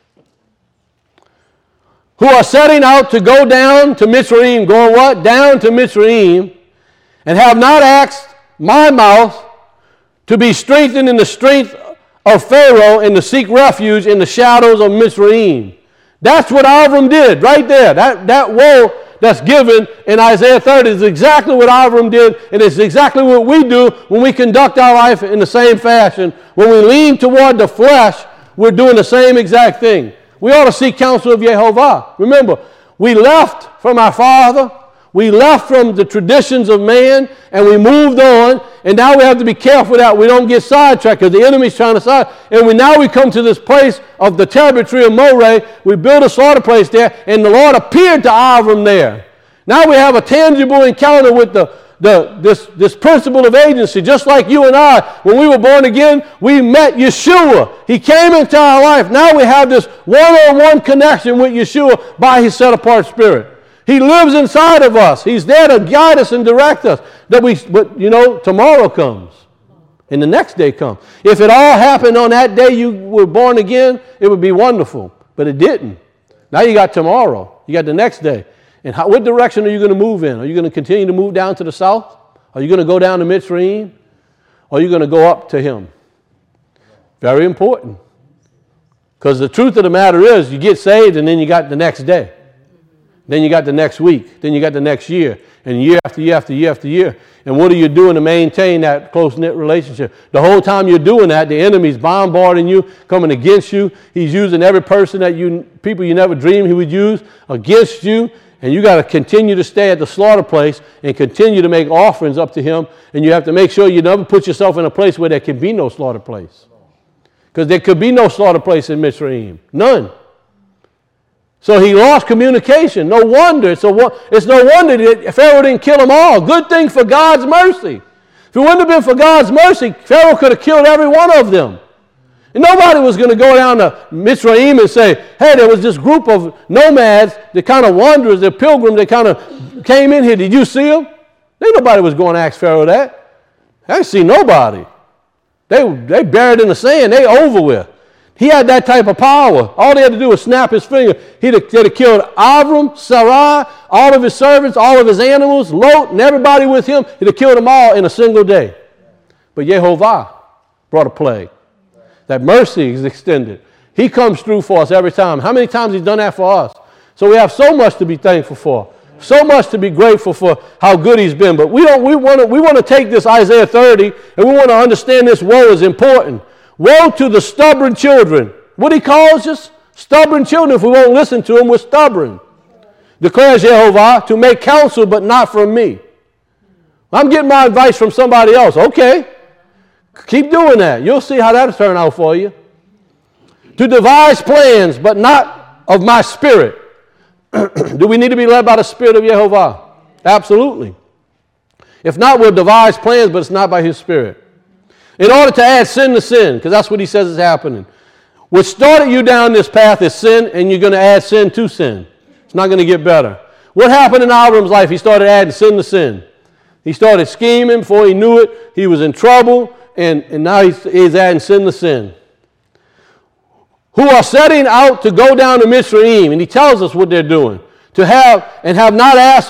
"Who are setting out to go down to Mitzrayim," going what? Down to Mitzrayim, "and have not asked my mouth to be strengthened in the strength of Pharaoh and to seek refuge in the shadows of Mitzrayim." That's what Avram did right there. That woe that's given in Isaiah 30 is exactly what Avram did, and it's exactly what we do when we conduct our life in the same fashion. When we lean toward the flesh, we're doing the same exact thing. We ought to seek counsel of Yehovah. Remember, we left from our father, we left from the traditions of man, and we moved on, and now we have to be careful that we don't get sidetracked, because the enemy's trying to side. And now we come to this place of the terrible tree of Moreh. We build a slaughter place there, and the Lord appeared to Avram there. Now we have a tangible encounter with this principle of agency. Just like you and I, when we were born again, we met Yeshua. He came into our life. Now we have this one-on-one connection with Yeshua by his set-apart spirit. He lives inside of us. He's there to guide us and direct us. But tomorrow comes, and the next day comes. If it all happened on that day you were born again, it would be wonderful. But it didn't. Now you got tomorrow. You got the next day. And what direction are you going to move in? Are you going to continue to move down to the south? Are you going to go down to Mitzrayim? Or are you going to go up to him? Very important. Because the truth of the matter is, you get saved and then you got the next day. Then you got the next week. Then you got the next year. And year after year after year after year. And what are you doing to maintain that close-knit relationship? The whole time you're doing that, the enemy's bombarding you, coming against you. He's using every person people you never dreamed he would use against you. And you got to continue to stay at the slaughter place and continue to make offerings up to him. And you have to make sure you never put yourself in a place where there can be no slaughter place. Because there could be no slaughter place in Mitzrayim. None. So he lost communication. No wonder. It's no wonder that Pharaoh didn't kill them all. Good thing for God's mercy. If it wouldn't have been for God's mercy, Pharaoh could have killed every one of them. And nobody was going to go down to Mitzrayim and say, hey, there was this group of nomads, the kind of wanderers, the pilgrims that kind of came in here. Did you see them? Ain't nobody was going to ask Pharaoh that. I didn't see nobody. They buried in the sand. They over with. He had that type of power. All they had to do was snap his finger. They'd have killed Avram, Sarai, all of his servants, all of his animals, Lot, and everybody with him. He'd have killed them all in a single day. But Yehovah brought a plague. That mercy is extended. He comes through for us every time. How many times he's done that for us? So we have so much to be thankful for. So much to be grateful for how good he's been. But we want to take this Isaiah 30 and we want to understand this woe is important. Woe to the stubborn children. What he calls us? Stubborn children. If we won't listen to him, we're stubborn. Declares Yehovah, to make counsel, but not from me. I'm getting my advice from somebody else. Okay. Keep doing that. You'll see how that'll turn out for you. To devise plans, but not of my spirit. Do we need to be led by the Spirit of Yehovah? Absolutely. If not, we'll devise plans, but it's not by his Spirit. In order to add sin to sin, because that's what he says is happening. What started you down this path is sin, and you're going to add sin to sin. It's not going to get better. What happened in Avram's life? He started adding sin to sin. He started scheming. Before he knew it, he was in trouble, and now he's adding sin to sin. Who are setting out to go down to Mitzrayim, and he tells us what they're doing. To have not asked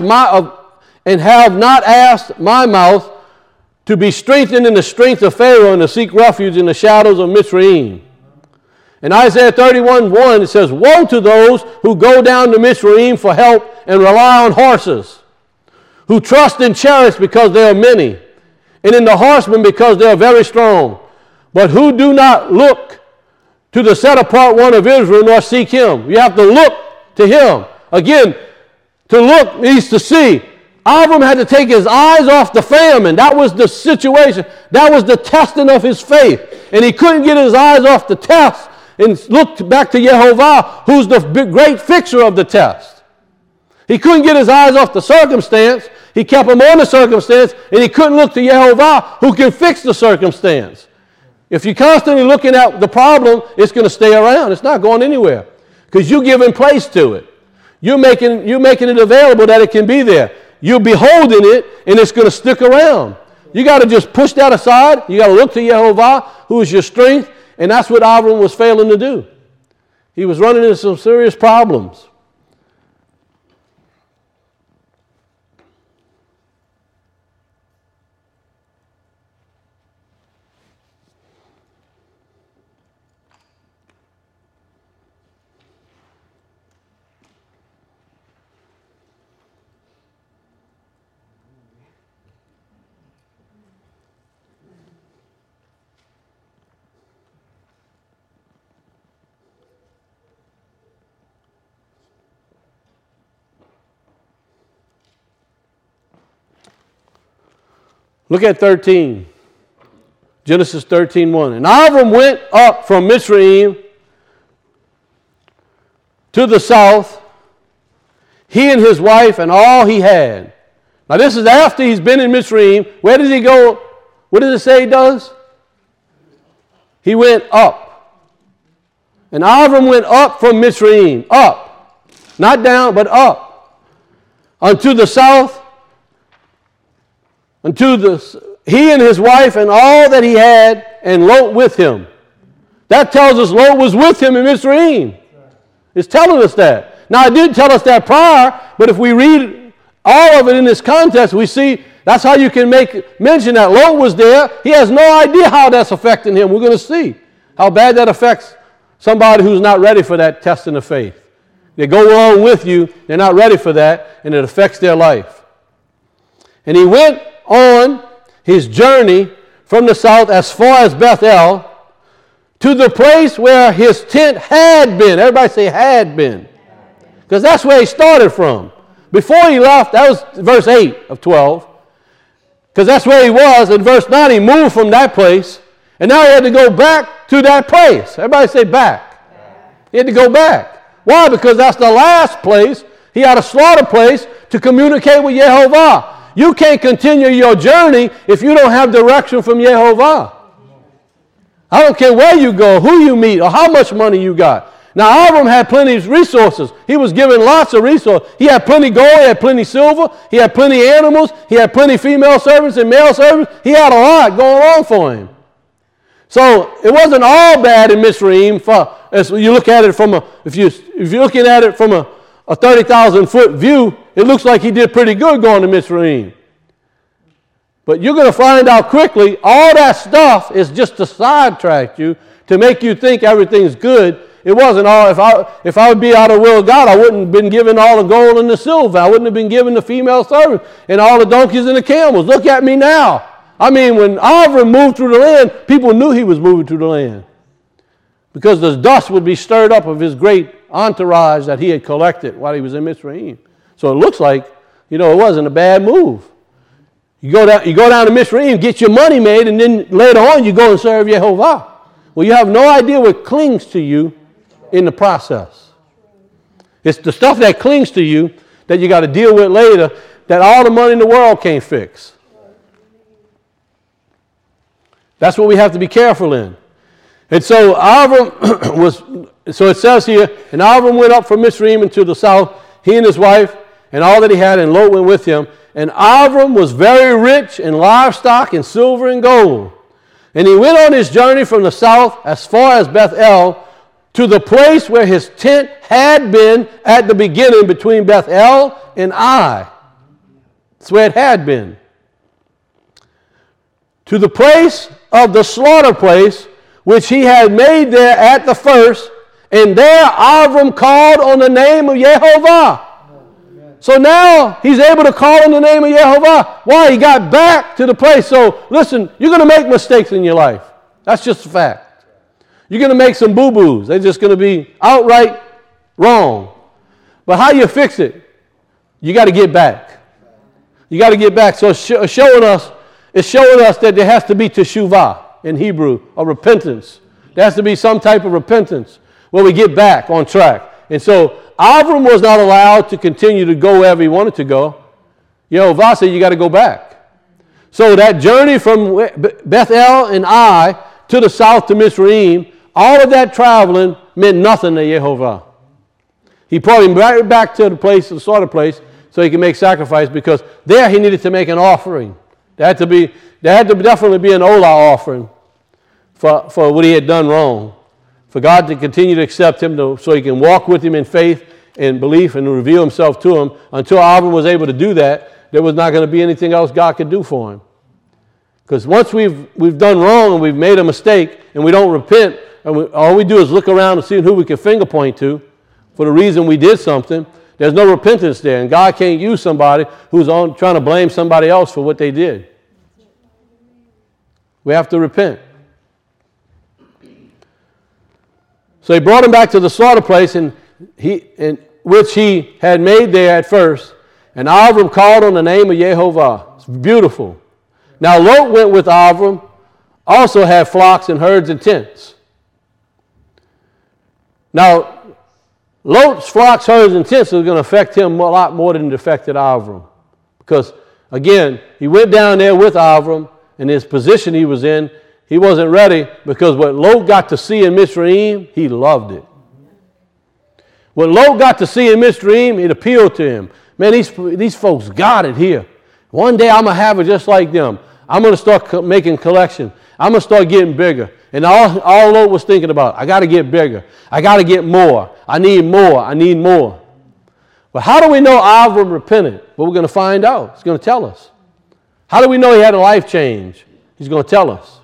my mouth to be strengthened in the strength of Pharaoh and to seek refuge in the shadows of Mitzrayim. In Isaiah 31:1 it says, woe to those who go down to Mitzrayim for help and rely on horses, who trust in chariots because they are many, and in the horsemen because they are very strong, but who do not look to the set-apart one of Israel nor seek him. You have to look to him. Again, to look means to see. Avram had to take his eyes off the famine. That was the situation. That was the testing of his faith. And he couldn't get his eyes off the test and look back to Yehovah, who's the great fixer of the test. He couldn't get his eyes off the circumstance. He kept him on the circumstance, and he couldn't look to Yehovah, who can fix the circumstance. If you're constantly looking at the problem, it's going to stay around. It's not going anywhere because you're giving place to it. You're making it available that it can be there. You're beholding it, and it's going to stick around. You got to just push that aside. You got to look to Yehovah, who is your strength, and that's what Avram was failing to do. He was running into some serious problems. Look at 13. Genesis 13:1. And Avram went up from Mitzrayim to the south, he and his wife and all he had. Now this is after he's been in Mitzrayim. Where does he go? What does it say he does? He went up. And Avram went up from Mitzrayim. Up. Not down, but up. Unto the south. He and his wife and all that he had, and Lot with him. That tells us Lot was with him in Mitzrayim. It's telling us that. Now, it didn't tell us that prior, but if we read all of it in this context, we see that's how you can make mention that Lot was there. He has no idea how that's affecting him. We're going to see how bad that affects somebody who's not ready for that testing of faith. They go along with you, they're not ready for that, and it affects their life. And he went on his journey from the south as far as Bethel to the place where his tent had been. Everybody say had been. Because that's where he started from. Before he left, that was verse 8 of 12. Because that's where he was. In verse 9, he moved from that place. And now he had to go back to that place. Everybody say back. He had to go back. Why? Because that's the last place. He had a slaughter place to communicate with Yehovah. You can't continue your journey if you don't have direction from Yehovah. I don't care where you go, who you meet, or how much money you got. Now, Avram had plenty of resources. He was given lots of resources. He had plenty gold, he had plenty silver, he had plenty animals, he had plenty female servants and male servants. He had a lot going on for him. So it wasn't all bad in Mitzrayim. As you look at it from if you're looking at it from a 30,000-foot view, it looks like he did pretty good going to Mitzrayim. But you're going to find out quickly all that stuff is just to sidetrack you, to make you think everything's good. It wasn't all. If I would be out of the will of God, I wouldn't have been given all the gold and the silver. I wouldn't have been given the female servants and all the donkeys and the camels. Look at me now. I mean, when Avram moved through the land, people knew he was moving through the land, because the dust would be stirred up of his great entourage that he had collected while he was in Mitzrayim. So it looks like, it wasn't a bad move. You go down to Mitzrayim, get your money made, and then later on you go and serve Yehovah. Well, you have no idea what clings to you in the process. It's the stuff that clings to you that you got to deal with later that all the money in the world can't fix. That's what we have to be careful in. And so Avram so it says here, and Avram went up from Mitzrayim into the south, he and his wife, and all that he had, and Lot went with him. And Avram was very rich in livestock and silver and gold. And he went on his journey from the south as far as Bethel, to the place where his tent had been at the beginning between Bethel and Ai. That's where it had been. To the place of the slaughter place, which he had made there at the first, and there Avram called on the name of Yehovah. So now he's able to call on the name of Yehovah. Why? He got back to the place. So listen, you're going to make mistakes in your life. That's just a fact. You're going to make some boo-boos. They're just going to be outright wrong. But how you fix it? You got to get back. You got to get back. So it's showing us that there has to be teshuvah in Hebrew, or repentance. There has to be some type of repentance where we get back on track. And so Avram was not allowed to continue to go wherever he wanted to go. Yehovah said, you got to go back. So that journey from Bethel and Ai to the south to Mitzrayim, all of that traveling meant nothing to Yehovah. He brought him right back to the place, the slaughter place, so he could make sacrifice, because there he needed to make an offering. There had to definitely be an olah offering for what he had done wrong, for God to continue to accept him so he can walk with him in faith and belief and reveal himself to him. Until Avram was able to do that, there was not going to be anything else God could do for him. Because once we've done wrong and we've made a mistake and we don't repent, and all we do is look around and see who we can finger point to for the reason we did something, there's no repentance there. And God can't use somebody who's trying to blame somebody else for what they did. We have to repent. So he brought him back to the slaughter place, which he had made there at first. And Avram called on the name of Yehovah. It's beautiful. Now Lot went with Avram, also had flocks and herds and tents. Now, Lot's flocks, herds, and tents are going to affect him a lot more than it affected Avram. Because, again, he went down there with Avram, and his position he was in, he wasn't ready, because what Lot got to see in Mitzrayim, he loved it. What Lot got to see in Mitzrayim, it appealed to him. Man, these folks got it here. One day I'm going to have it just like them. I'm going to start making collection. I'm going to start getting bigger. And all Lot was thinking about, I got to get bigger. I got to get more. I need more. I need more. But how do we know Avram repented? Well, we're going to find out. He's going to tell us. How do we know he had a life change? He's going to tell us.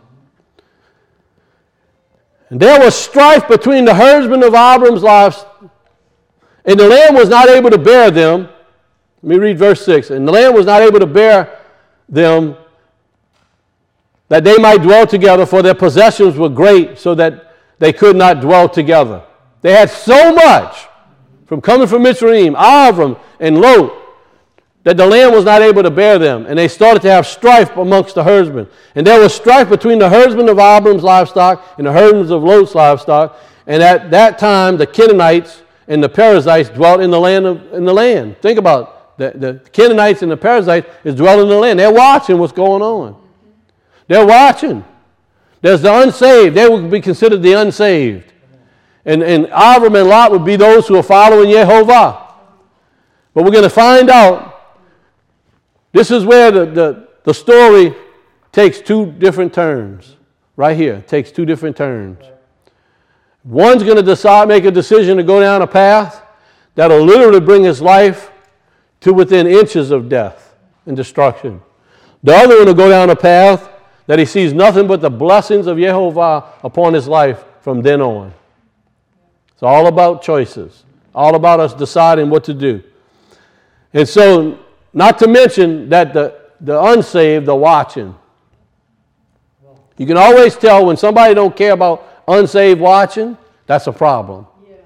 And there was strife between the herdsmen of Avram's livestock, and the land was not able to bear them. Let me read verse 6. And the land was not able to bear them, that they might dwell together, for their possessions were great, so that they could not dwell together. They had so much from coming from Mitzrayim, Avram and Lot, that the land was not able to bear them. And they started to have strife amongst the herdsmen. And there was strife between the herdsmen of Avram's livestock and the herdsmen of Lot's livestock. And at that time, the Canaanites and the Perizzites dwelt in the land. Think about it. The Canaanites and the Perizzites is dwelling in the land. They're watching what's going on. They're watching. There's the unsaved. They would be considered the unsaved. And Avram and Lot would be those who are following Yehovah. But we're going to find out, this is where the story takes two different turns right here, takes two different turns. One's going to make a decision to go down a path that'll literally bring his life to within inches of death and destruction. The other one will go down a path that he sees nothing but the blessings of Yehovah upon his life from then on. It's all about choices, all about us deciding what to do. And so, not to mention that the unsaved are watching. You can always tell when somebody don't care about unsaved watching, that's a problem.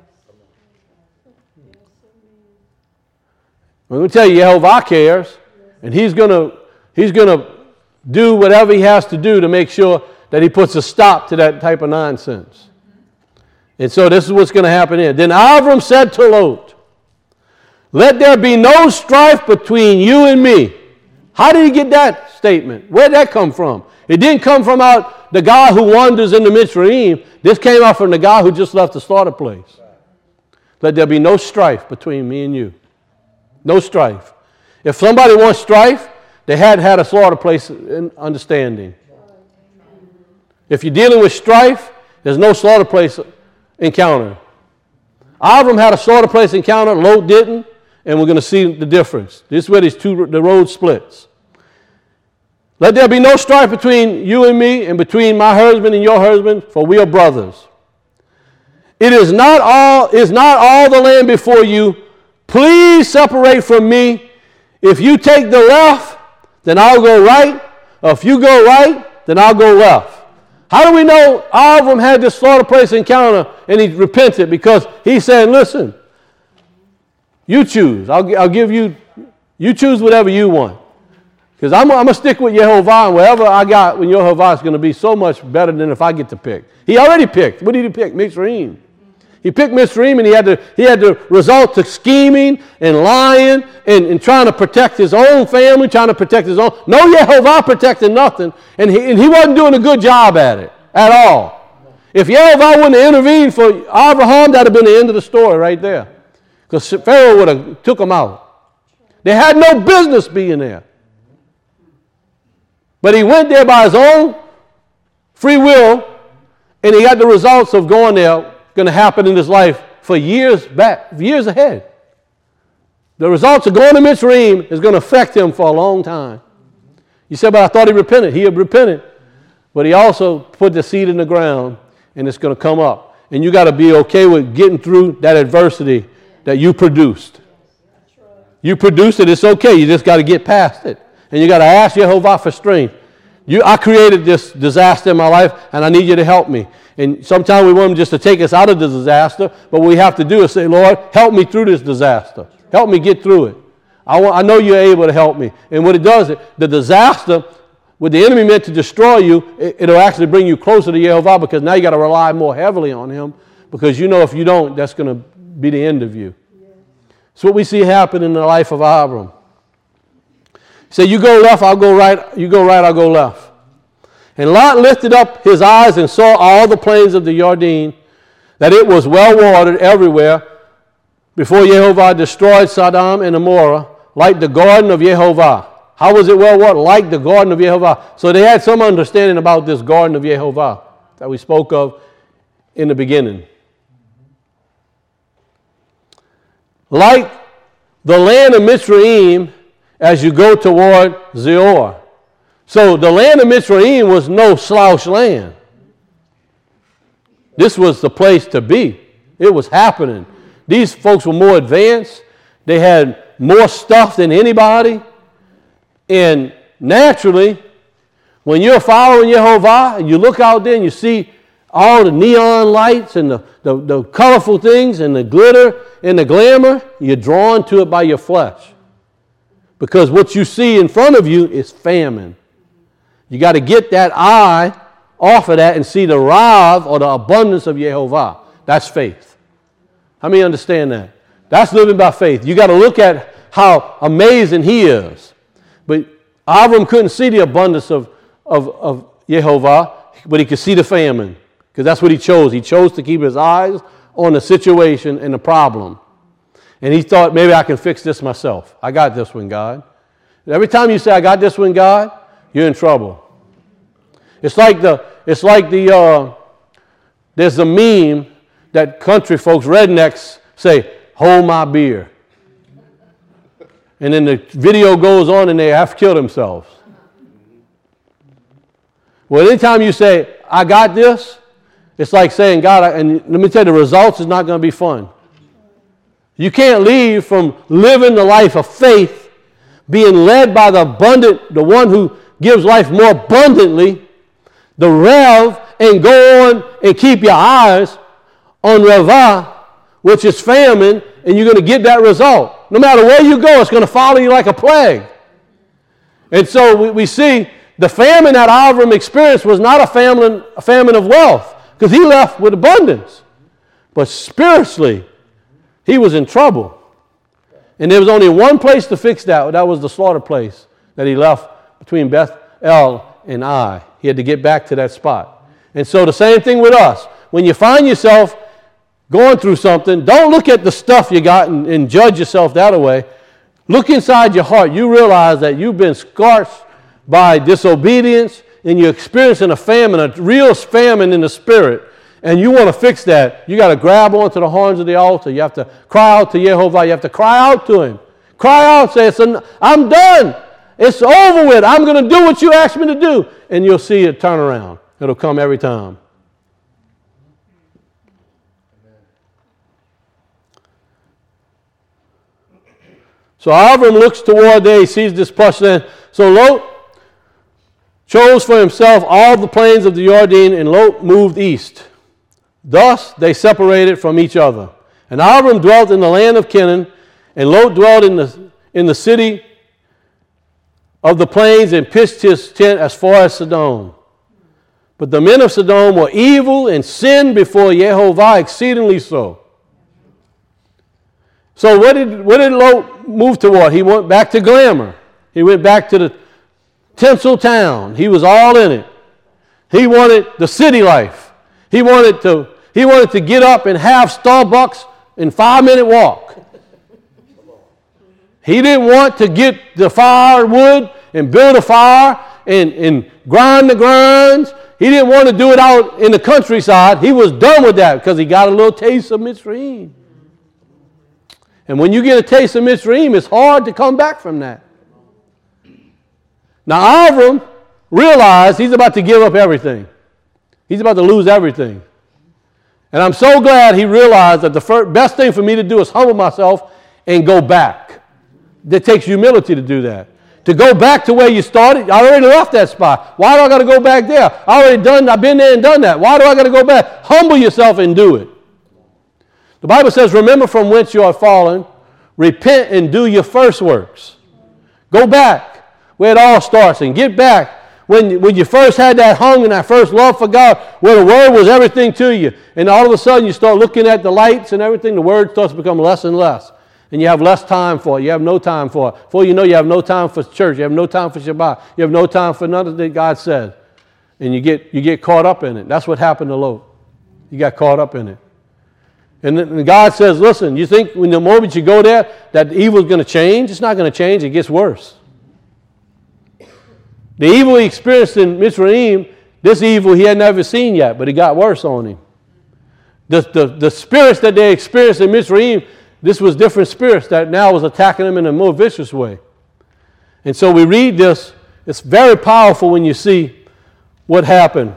I'm going to tell you, Yehovah cares, and he's going to do whatever he has to do to make sure that he puts a stop to that type of nonsense. And so this is what's going to happen here. Then Avram said to Lot, let there be no strife between you and me. How did he get that statement? Where did that come from? It didn't come from out the guy who wanders in the Mitzrayim. This came out from the guy who just left the slaughter place. Let there be no strife between me and you. No strife. If somebody wants strife, they had a slaughter place in understanding. If you're dealing with strife, there's no slaughter place encounter. Avram had a slaughter place encounter, Lot didn't, and we're going to see the difference. This is where the road splits. Let there be no strife between you and me, and between my husband and your husband, for we are brothers. Is not all the land before you. Please separate from me. If you take the left, then I'll go right. Or if you go right, then I'll go left. How do we know Avram had this slaughter place encounter and he repented? Because he's saying, listen, you choose. I'll give you, you choose whatever you want. Because I'm going to stick with Yehovah, and whatever I got with Yehovah is going to be so much better than if I get to pick. He already picked. What did he pick? Mitzrayim. He picked Mitzrayim, and he had to resort to scheming and lying and trying to protect his own family, trying to protect his own. No Yehovah protected nothing, and he wasn't doing a good job at it at all. If Yehovah wouldn't have intervened for Abraham, that would have been the end of the story right there. Because Pharaoh would have took him out. They had no business being there. But he went there by his own free will, and he got the results of going there going to happen in his life for years ahead. The results of going to Mitzrayim is going to affect him for a long time. You said, but I thought he repented. He had repented. But he also put the seed in the ground, and it's going to come up. And you got to be okay with getting through that adversity that you produced. You produced it, it's okay. You just got to get past it. And you got to ask Yehovah for strength. I created this disaster in my life, and I need you to help me. And sometimes we want him just to take us out of the disaster, but what we have to do is say, Lord, help me through this disaster. Help me get through it. I know you're able to help me. And what it does, the disaster, what the enemy meant to destroy you, it'll actually bring you closer to Yehovah, because now you got to rely more heavily on him, because you know if you don't, that's going to be the end of you. It's what we see happen in the life of Abram. He said, you go left, I'll go right. You go right, I'll go left. And Lot lifted up his eyes and saw all the plains of the Jordan, that it was well watered everywhere, before Yehovah destroyed Sodom and Gomorrah, like the garden of Yehovah. How was it well watered? Like the garden of Yehovah. So they had some understanding about this garden of Yehovah that we spoke of in the beginning. Like the land of Mitzrayim as you go toward Zior. So the land of Mitzrayim was no slouch land. This was the place to be. It was happening. These folks were more advanced. They had more stuff than anybody. And naturally, when you're following Yehovah and you look out there and you see all the neon lights and the colorful things and the glitter and the glamour, you're drawn to it by your flesh. Because what you see in front of you is famine. You got to get that eye off of that and see the rav, or the abundance of Yehovah. That's faith. How many understand that? That's living by faith. You got to look at how amazing he is. But Avram couldn't see the abundance of Yehovah, but he could see the famine, because that's what he chose. He chose to keep his eyes on the situation and the problem. And he thought, maybe I can fix this myself. I got this one, God. Every time you say, I got this one, God, you're in trouble. It's like there's a meme that country folks, rednecks, say, hold my beer. And then the video goes on and they have to kill themselves. Well, anytime you say, I got this, it's like saying, God, and let me tell you, the results is not going to be fun. You can't leave from living the life of faith, being led by the one who gives life more abundantly, the Rev, and go on and keep your eyes on Revah, which is famine, and you're going to get that result. No matter where you go, it's going to follow you like a plague. And so we see the famine that Avram experienced was not a famine of wealth, because he left with abundance. But spiritually, he was in trouble. And there was only one place to fix that. That was the slaughter place that he left between Beth-el and Ai. He had to get back to that spot. And so the same thing with us. When you find yourself going through something, don't look at the stuff you got and judge yourself that way. Look inside your heart. You realize that you've been scorched by disobedience and you're experiencing a famine, a real famine in the spirit, and you want to fix that. You got to grab onto the horns of the altar. You have to cry out to Yehovah. You have to cry out to him. Cry out, say, I'm done. It's over with. I'm going to do what you asked me to do. And you'll see it turn around. It'll come every time. So Avram looks toward there. He sees this plush land. So Lot chose for himself all the plains of the Jordan, and Lot moved east. Thus they separated from each other. And Avram dwelt in the land of Canaan, and Lot dwelt in the city of the plains and pitched his tent as far as Sodom. But the men of Sodom were evil and sinned before Yehovah exceedingly so. So what did Lot move toward? He went back to glamour. He went back to the tinsel town. He was all in it. He wanted the city life. He wanted to get up and have Starbucks in 5-minute walk. He didn't want to get the firewood and build a fire and grind the grinds. He didn't want to do it out in the countryside. He was done with that because he got a little taste of Mitzrayim. And when you get a taste of Mitzrayim, it's hard to come back from that. Now Avram realized he's about to give up everything. He's about to lose everything. And I'm so glad he realized that the best thing for me to do is humble myself and go back. It takes humility to do that. To go back to where you started. I already left that spot. Why do I got to go back there? I've been there and done that. Why do I got to go back? Humble yourself and do it. The Bible says, remember from whence you are fallen, repent and do your first works. Go back where it all starts and get back when you first had that hunger and that first love for God, where the Word was everything to you. And all of a sudden you start looking at the lights and everything, the Word starts to become less and less. And you have less time for it. You have no time for it. Before you know, you have no time for church. You have no time for Shabbat. You have no time for nothing that God said. And you get caught up in it. That's what happened to Lot. You got caught up in it. And then God says, listen, you think when the moment you go there that the evil is going to change? It's not going to change. It gets worse. The evil he experienced in Mitzrayim, this evil he had never seen yet, but it got worse on him. The spirits that they experienced in Mitzrayim, this was different spirits that now was attacking them in a more vicious way. And so we read this. It's very powerful when you see what happened.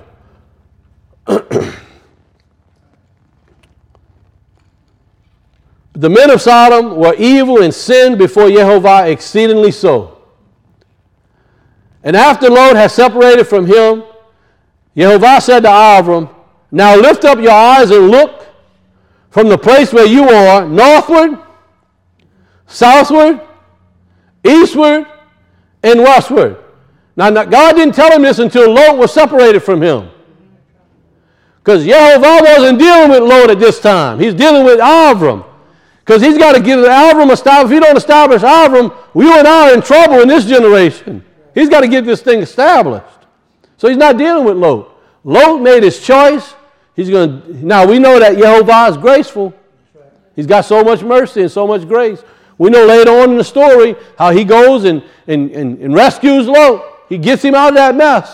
The men of Sodom were evil and sinned before Yehovah exceedingly so. And after Lot had separated from him, Yehovah said to Avram, now lift up your eyes and look from the place where you are, northward, southward, eastward, and westward. Now God didn't tell him this until Lot was separated from him. Because Yehovah wasn't dealing with Lot at this time. He's dealing with Avram. Because he's got to get Avram established. If he don't establish Avram, you and I are in trouble in this generation. He's got to get this thing established. So he's not dealing with Lot. Lot made his choice. Now we know that Yehovah is graceful. He's got so much mercy and so much grace. We know later on in the story how he goes and rescues Lot. He gets him out of that mess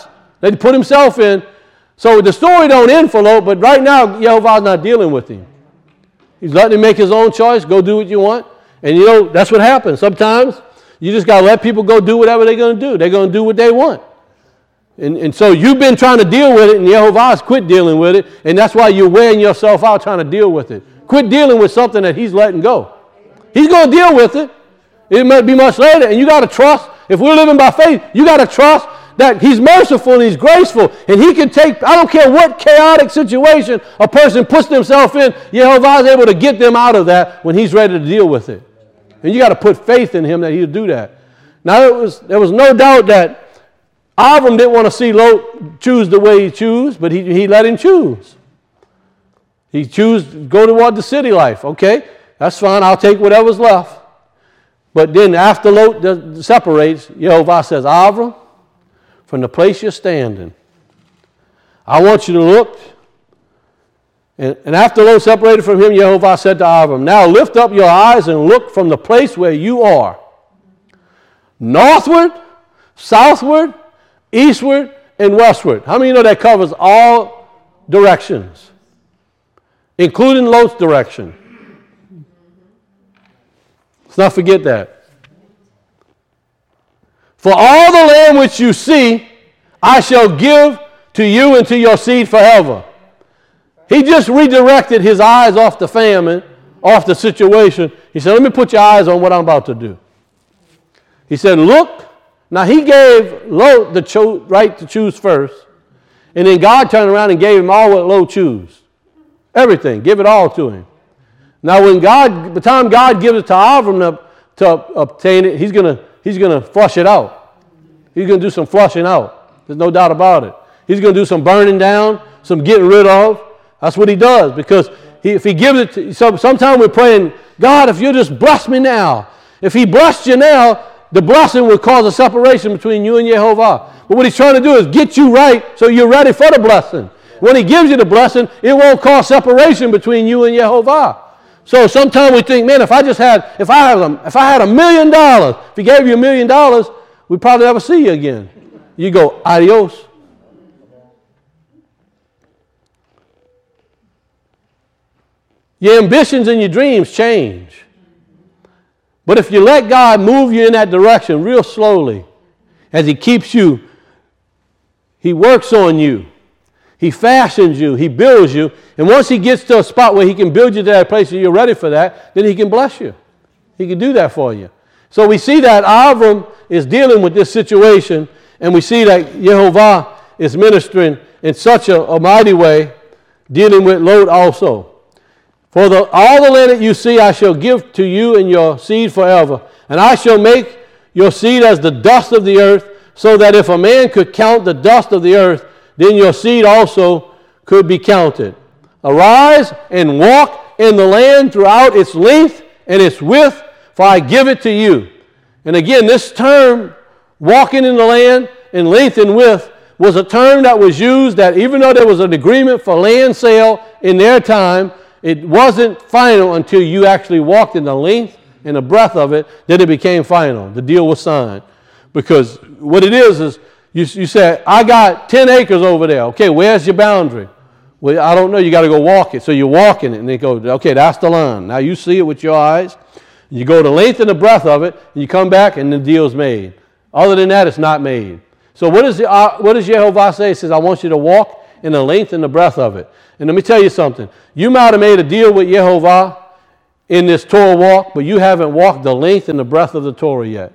that he put himself in. So the story don't end for Lot, but right now, Yehovah's not dealing with him. He's letting him make his own choice, go do what you want. And you know, that's what happens. Sometimes you just got to let people go do whatever they're going to do. They're going to do what they want. And so you've been trying to deal with it, and Yehovah's quit dealing with it, and that's why you're wearing yourself out trying to deal with it. Quit dealing with something that he's letting go. He's going to deal with it. It might be much later, and you got to trust. If we're living by faith, you got to trust that he's merciful and he's graceful, and he can take, I don't care what chaotic situation a person puts themselves in, Yehovah is able to get them out of that when he's ready to deal with it. And you got to put faith in him that he'll do that. Now, there was no doubt that Avram didn't want to see Lot choose the way he chose, but he let him choose. He chose to go toward the city life. Okay, that's fine. I'll take whatever's left. But then after Lot separates, Yehovah says, Avram, from the place you're standing, I want you to look. And after Lot separated from him, Yehovah said to Avram, now lift up your eyes and look from the place where you are. Northward, southward, eastward, and westward. How many know that covers all directions, including Lot's direction? Let's not forget that. For all the land which you see, I shall give to you and to your seed forever. He just redirected his eyes off the famine, off the situation. He said, let me put your eyes on what I'm about to do. He said, look. Now, he gave Lot the right to choose first, and then God turned around and gave him all what Lot chose. Everything. Give it all to him. Now, by the time God gives it to Avram to obtain it, he's gonna flush it out. He's going to do some flushing out. There's no doubt about it. He's going to do some burning down, some getting rid of. That's what he does, because if he gives it to, sometimes we're praying, God, if you just bless me now. If he blessed you now, the blessing will cause a separation between you and Yehovah. But what he's trying to do is get you right so you're ready for the blessing. When he gives you the blessing, it won't cause separation between you and Yehovah. So sometimes we think, man, if I had $1 million, if he gave you $1 million, we'd probably never see you again. You go, adios. Your ambitions and your dreams change. But if you let God move you in that direction real slowly, as he keeps you, he works on you, he fashions you, he builds you, and once he gets to a spot where he can build you to that place and you're ready for that, then he can bless you. He can do that for you. So we see that Avram is dealing with this situation, and we see that Yehovah is ministering in such a mighty way, dealing with Lot also. For all the land that you see I shall give to you and your seed forever, and I shall make your seed as the dust of the earth, so that if a man could count the dust of the earth, then your seed also could be counted. Arise and walk in the land throughout its length and its width, for I give it to you. And again, this term, walking in the land in length and width, was a term that was used that even though there was an agreement for land sale in their time, it wasn't final until you actually walked in the length and the breadth of it, then it became final. The deal was signed. Because what it is you say, I got 10 acres over there. Okay, where's your boundary? Well, I don't know. You got to go walk it. So you're walking it, and they go, okay, that's the line. Now you see it with your eyes. You go the length and the breadth of it, and you come back, and the deal's made. Other than that, it's not made. So what does Yehovah say? He says, I want you to walk in the length and the breadth of it. And let me tell you something. You might have made a deal with Yehovah in this Torah walk, but you haven't walked the length and the breadth of the Torah yet.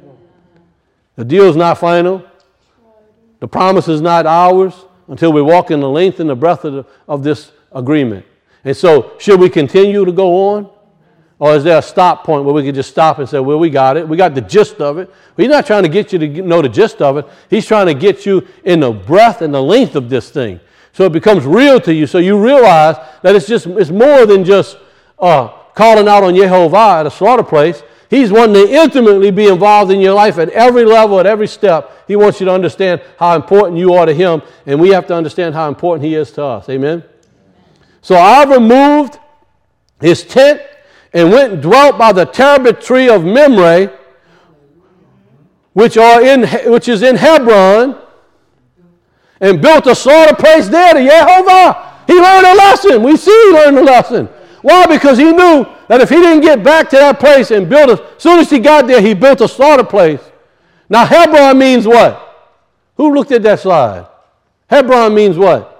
The deal is not final. The promise is not ours until we walk in the length and the breadth of this agreement. And so, should we continue to go on? Or is there a stop point where we can just stop and say, well, we got it. We got the gist of it. But he's not trying to get you to know the gist of it. He's trying to get you in the breadth and the length of this thing. So it becomes real to you. So you realize that it's more than just calling out on Yehovah at a slaughter place. He's wanting to intimately be involved in your life at every level, at every step. He wants you to understand how important you are to him, and we have to understand how important he is to us. Amen? So Avram moved his tent and went and dwelt by the terebinth tree of Mamre, which is in Hebron, and built a slaughter place there to Yehovah. He learned a lesson. We see he learned a lesson. Why? Because he knew that if he didn't get back to that place and build it, as soon as he got there, he built a slaughter place. Now, Hebron means what? Who looked at that slide? Hebron means what?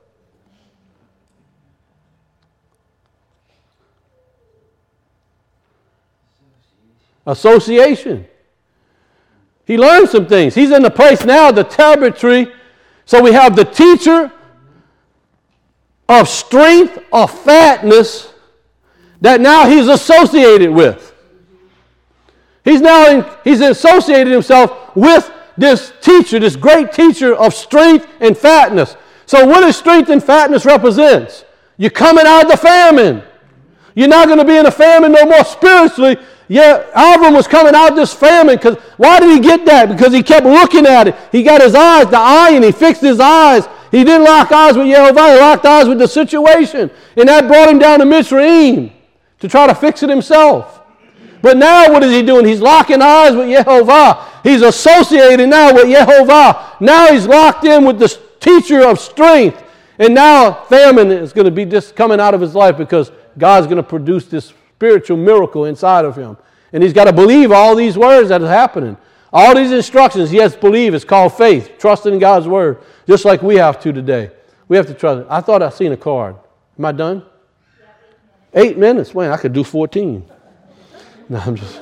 Association. He learned some things. He's in the place now, the territory. So we have the teacher of strength, of fatness, that now he's associated with. He's associated himself with this teacher, this great teacher of strength and fatness. So what does strength and fatness represents? You're coming out of the famine. You're not going to be in a famine no more spiritually. Yeah, Avram was coming out of this famine. Because why did he get that? Because he kept looking at it. He got his eyes, the iron, he fixed his eyes. He didn't lock eyes with Yehovah, he locked eyes with the situation. And that brought him down to Mitzrayim to try to fix it himself. But now what is he doing? He's locking eyes with Yehovah. He's associated now with Yehovah. Now he's locked in with the teacher of strength. And now famine is going to be just coming out of his life because God's going to produce this spiritual miracle inside of him. And he's got to believe all these words that are happening. All these instructions he has to believe. It's called faith, trusting in God's word, just like we have to today. We have to trust it. I thought I seen a card. Am I done? 8 minutes? Man, I could do 14. No, I'm just...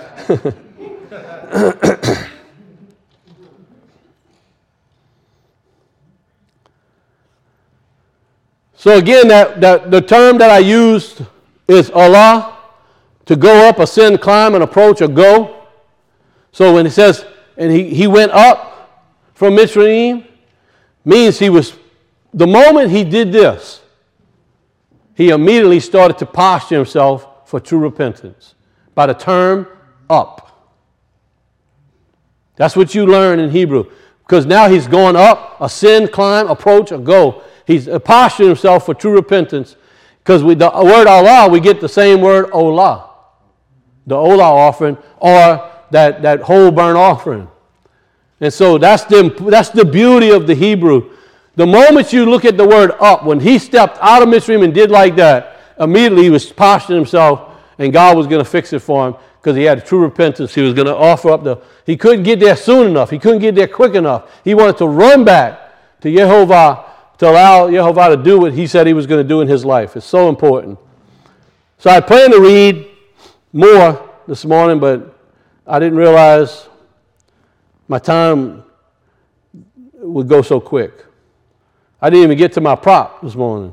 So again, the term that I used is Allah, to go up, ascend, climb, and approach, or go. So when it says, and he went up from Mitzrayim, means he was, the moment he did this, he immediately started to posture himself for true repentance by the term up. That's what you learn in Hebrew. Because now he's going up, ascend, climb, approach, or go. He's posturing himself for true repentance. Because with the word Allah, we get the same word Olah. The Olah offering, or that whole burnt offering. And so that's the beauty of the Hebrew. The moment you look at the word up, when he stepped out of Mitzrayim and did like that, immediately he was posturing himself, and God was going to fix it for him because he had true repentance. He was going to offer up he couldn't get there soon enough. He couldn't get there quick enough. He wanted to run back to Yehovah to allow Yehovah to do what he said he was going to do in his life. It's so important. So I plan to read more this morning, but I didn't realize my time would go so quick. I didn't even get to my prop this morning.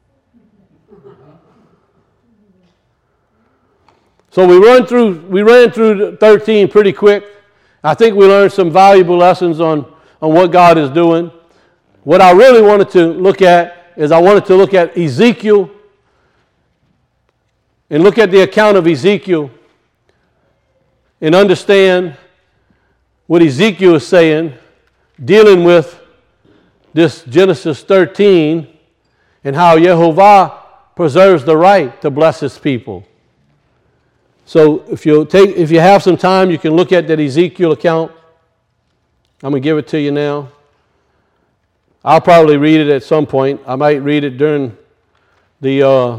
So we ran through 13 pretty quick. I think we learned some valuable lessons on what God is doing. What I really wanted to look at is I wanted to look at Ezekiel and look at the account of Ezekiel and understand what Ezekiel is saying, dealing with this Genesis 13 and how Yehovah preserves the right to bless his people. So if you have some time, you can look at that Ezekiel account. I'm going to give it to you now. I'll probably read it at some point. I might read it during the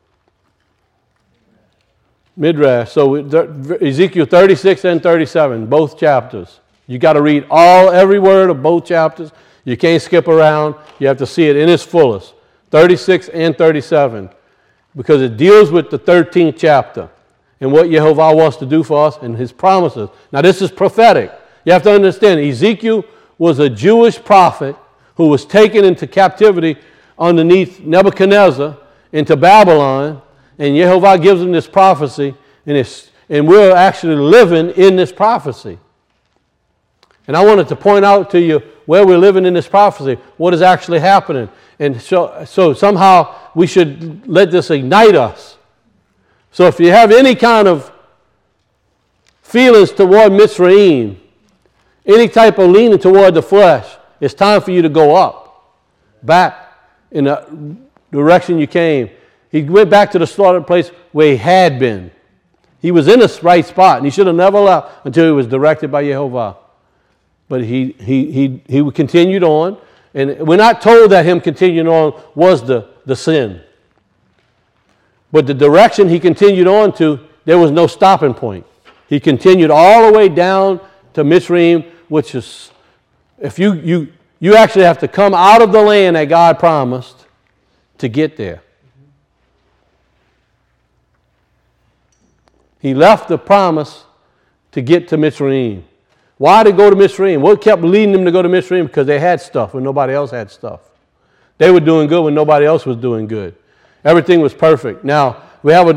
Midrash. So Ezekiel 36 and 37, both chapters. You got to read every word of both chapters. You can't skip around. You have to see it in its fullest. 36 and 37, because it deals with the 13th chapter and what Yehovah wants to do for us and his promises. Now this is prophetic. You have to understand, Ezekiel was a Jewish prophet who was taken into captivity underneath Nebuchadnezzar into Babylon, and Yehovah gives him this prophecy, and we're actually living in this prophecy. And I wanted to point out to you where we're living in this prophecy, what is actually happening. And so somehow we should let this ignite us. So if you have any kind of feelings toward Mitzrayim, any type of leaning toward the flesh, it's time for you to go up, back in the direction you came. He went back to the slaughtered place where he had been. He was in the right spot, and he should have never left until he was directed by Yehovah. But he continued on, And we're not told that him continuing on was the sin. But the direction he continued on to, there was no stopping point. He continued all the way down to Mitzrayim, which is, if you actually have to come out of the land that God promised to get there. He left the promise to get to Mitzrayim. Why did he go to Mitzrayim? What kept leading them to go to Mitzrayim? Because they had stuff when nobody else had stuff. They were doing good when nobody else was doing good. Everything was perfect. Now we have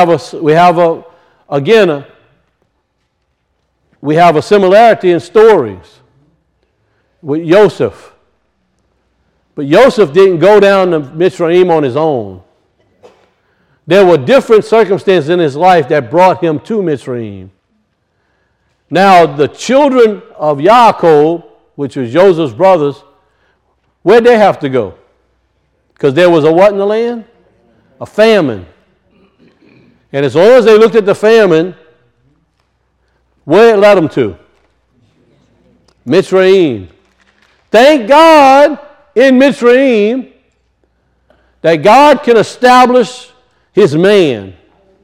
a similarity in stories with Joseph. But Joseph didn't go down to Mitzrayim on his own. There were different circumstances in his life that brought him to Mitzrayim. Now, the children of Yaakov, which was Joseph's brothers, where'd they have to go? Because there was a what in the land? A famine. And as long as they looked at the famine, where it led them to? Mitzrayim. Thank God in Mitzrayim that God can establish his man.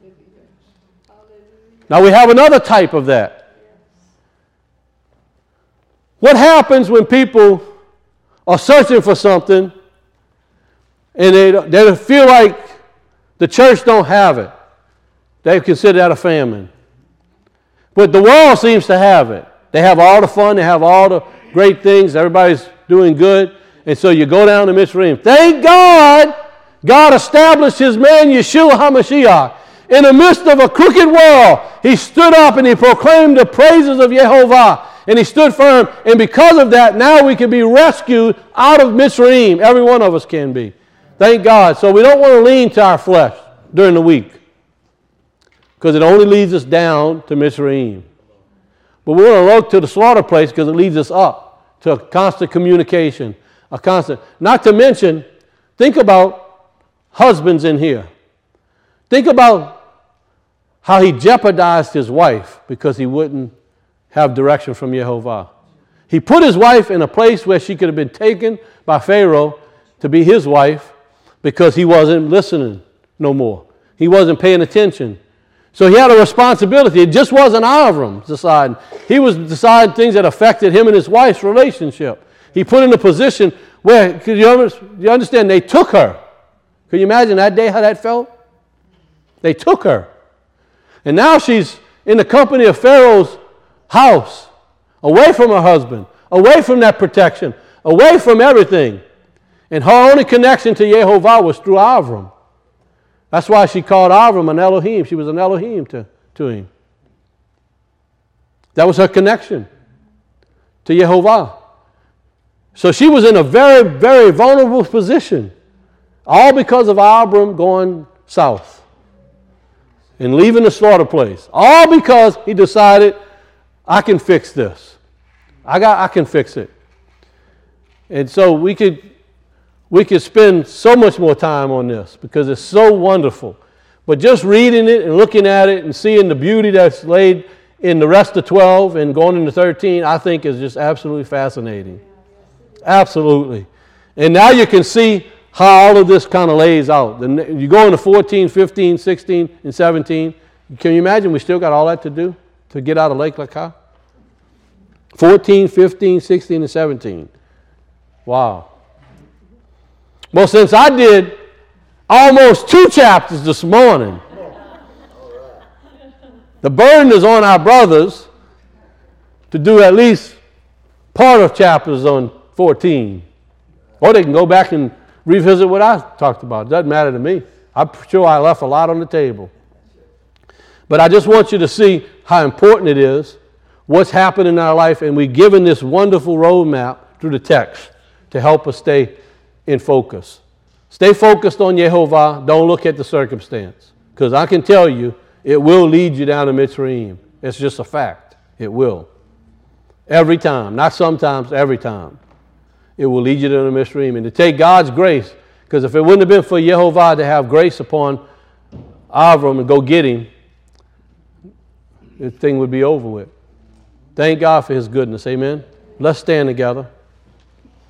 Now we have another type of that. What happens when people are searching for something and they feel like the church don't have it? They consider that a famine. But the world seems to have it. They have all the fun. They have all the great things. Everybody's doing good. And so you go down to Mitzrayim. Thank God, God established his man Yeshua HaMashiach. In the midst of a crooked world, he stood up and he proclaimed the praises of Yehovah. And he stood firm. And because of that, now we can be rescued out of Mitzrayim. Every one of us can be. Thank God. So we don't want to lean to our flesh during the week, because it only leads us down to Mitzrayim. But we want to look to the slaughter place because it leads us up to a constant communication, not to mention, think about husbands in here. Think about how he jeopardized his wife because he wouldn't have direction from Yehovah. He put his wife in a place where she could have been taken by Pharaoh to be his wife because he wasn't listening no more. He wasn't paying attention. So he had a responsibility. It just wasn't Avram deciding. He was deciding things that affected him and his wife's relationship. He put in a position where, you understand, they took her. Can you imagine that day how that felt? They took her. And now she's in the company of Pharaoh's house, away from her husband, away from that protection, away from everything. And her only connection to Yehovah was through Avram. That's why she called Avram an Elohim. She was an Elohim to him. That was her connection to Yehovah. So she was in a very, very vulnerable position, all because of Avram going south and leaving the slaughter place. All because he decided, I can fix this. I can fix it. And so we could spend so much more time on this because it's so wonderful. But just reading it and looking at it and seeing the beauty that's laid in the rest of 12 and going into 13, I think is just absolutely fascinating. Absolutely. And now you can see how all of this kind of lays out. You go into 14, 15, 16, and 17. Can you imagine we still got all that to do to get out of Lake Lakah? 14, 15, 16, and 17. Wow. Well, since I did almost 2 chapters this morning, the burden is on our brothers to do at least part of chapters on 14. Or they can go back and revisit what I talked about. It doesn't matter to me. I'm sure I left a lot on the table. But I just want you to see how important it is, what's happened in our life, and we're given this wonderful roadmap through the text to help us stay in focus. Stay focused on Yehovah. Don't look at the circumstance. Because I can tell you, it will lead you down to Mitzrayim. It's just a fact. It will. Every time. Not sometimes, every time. It will lead you down to Mitzrayim. And to take God's grace, because if it wouldn't have been for Yehovah to have grace upon Avram and go get him, the thing would be over with. Thank God for his goodness. Amen. Let's stand together.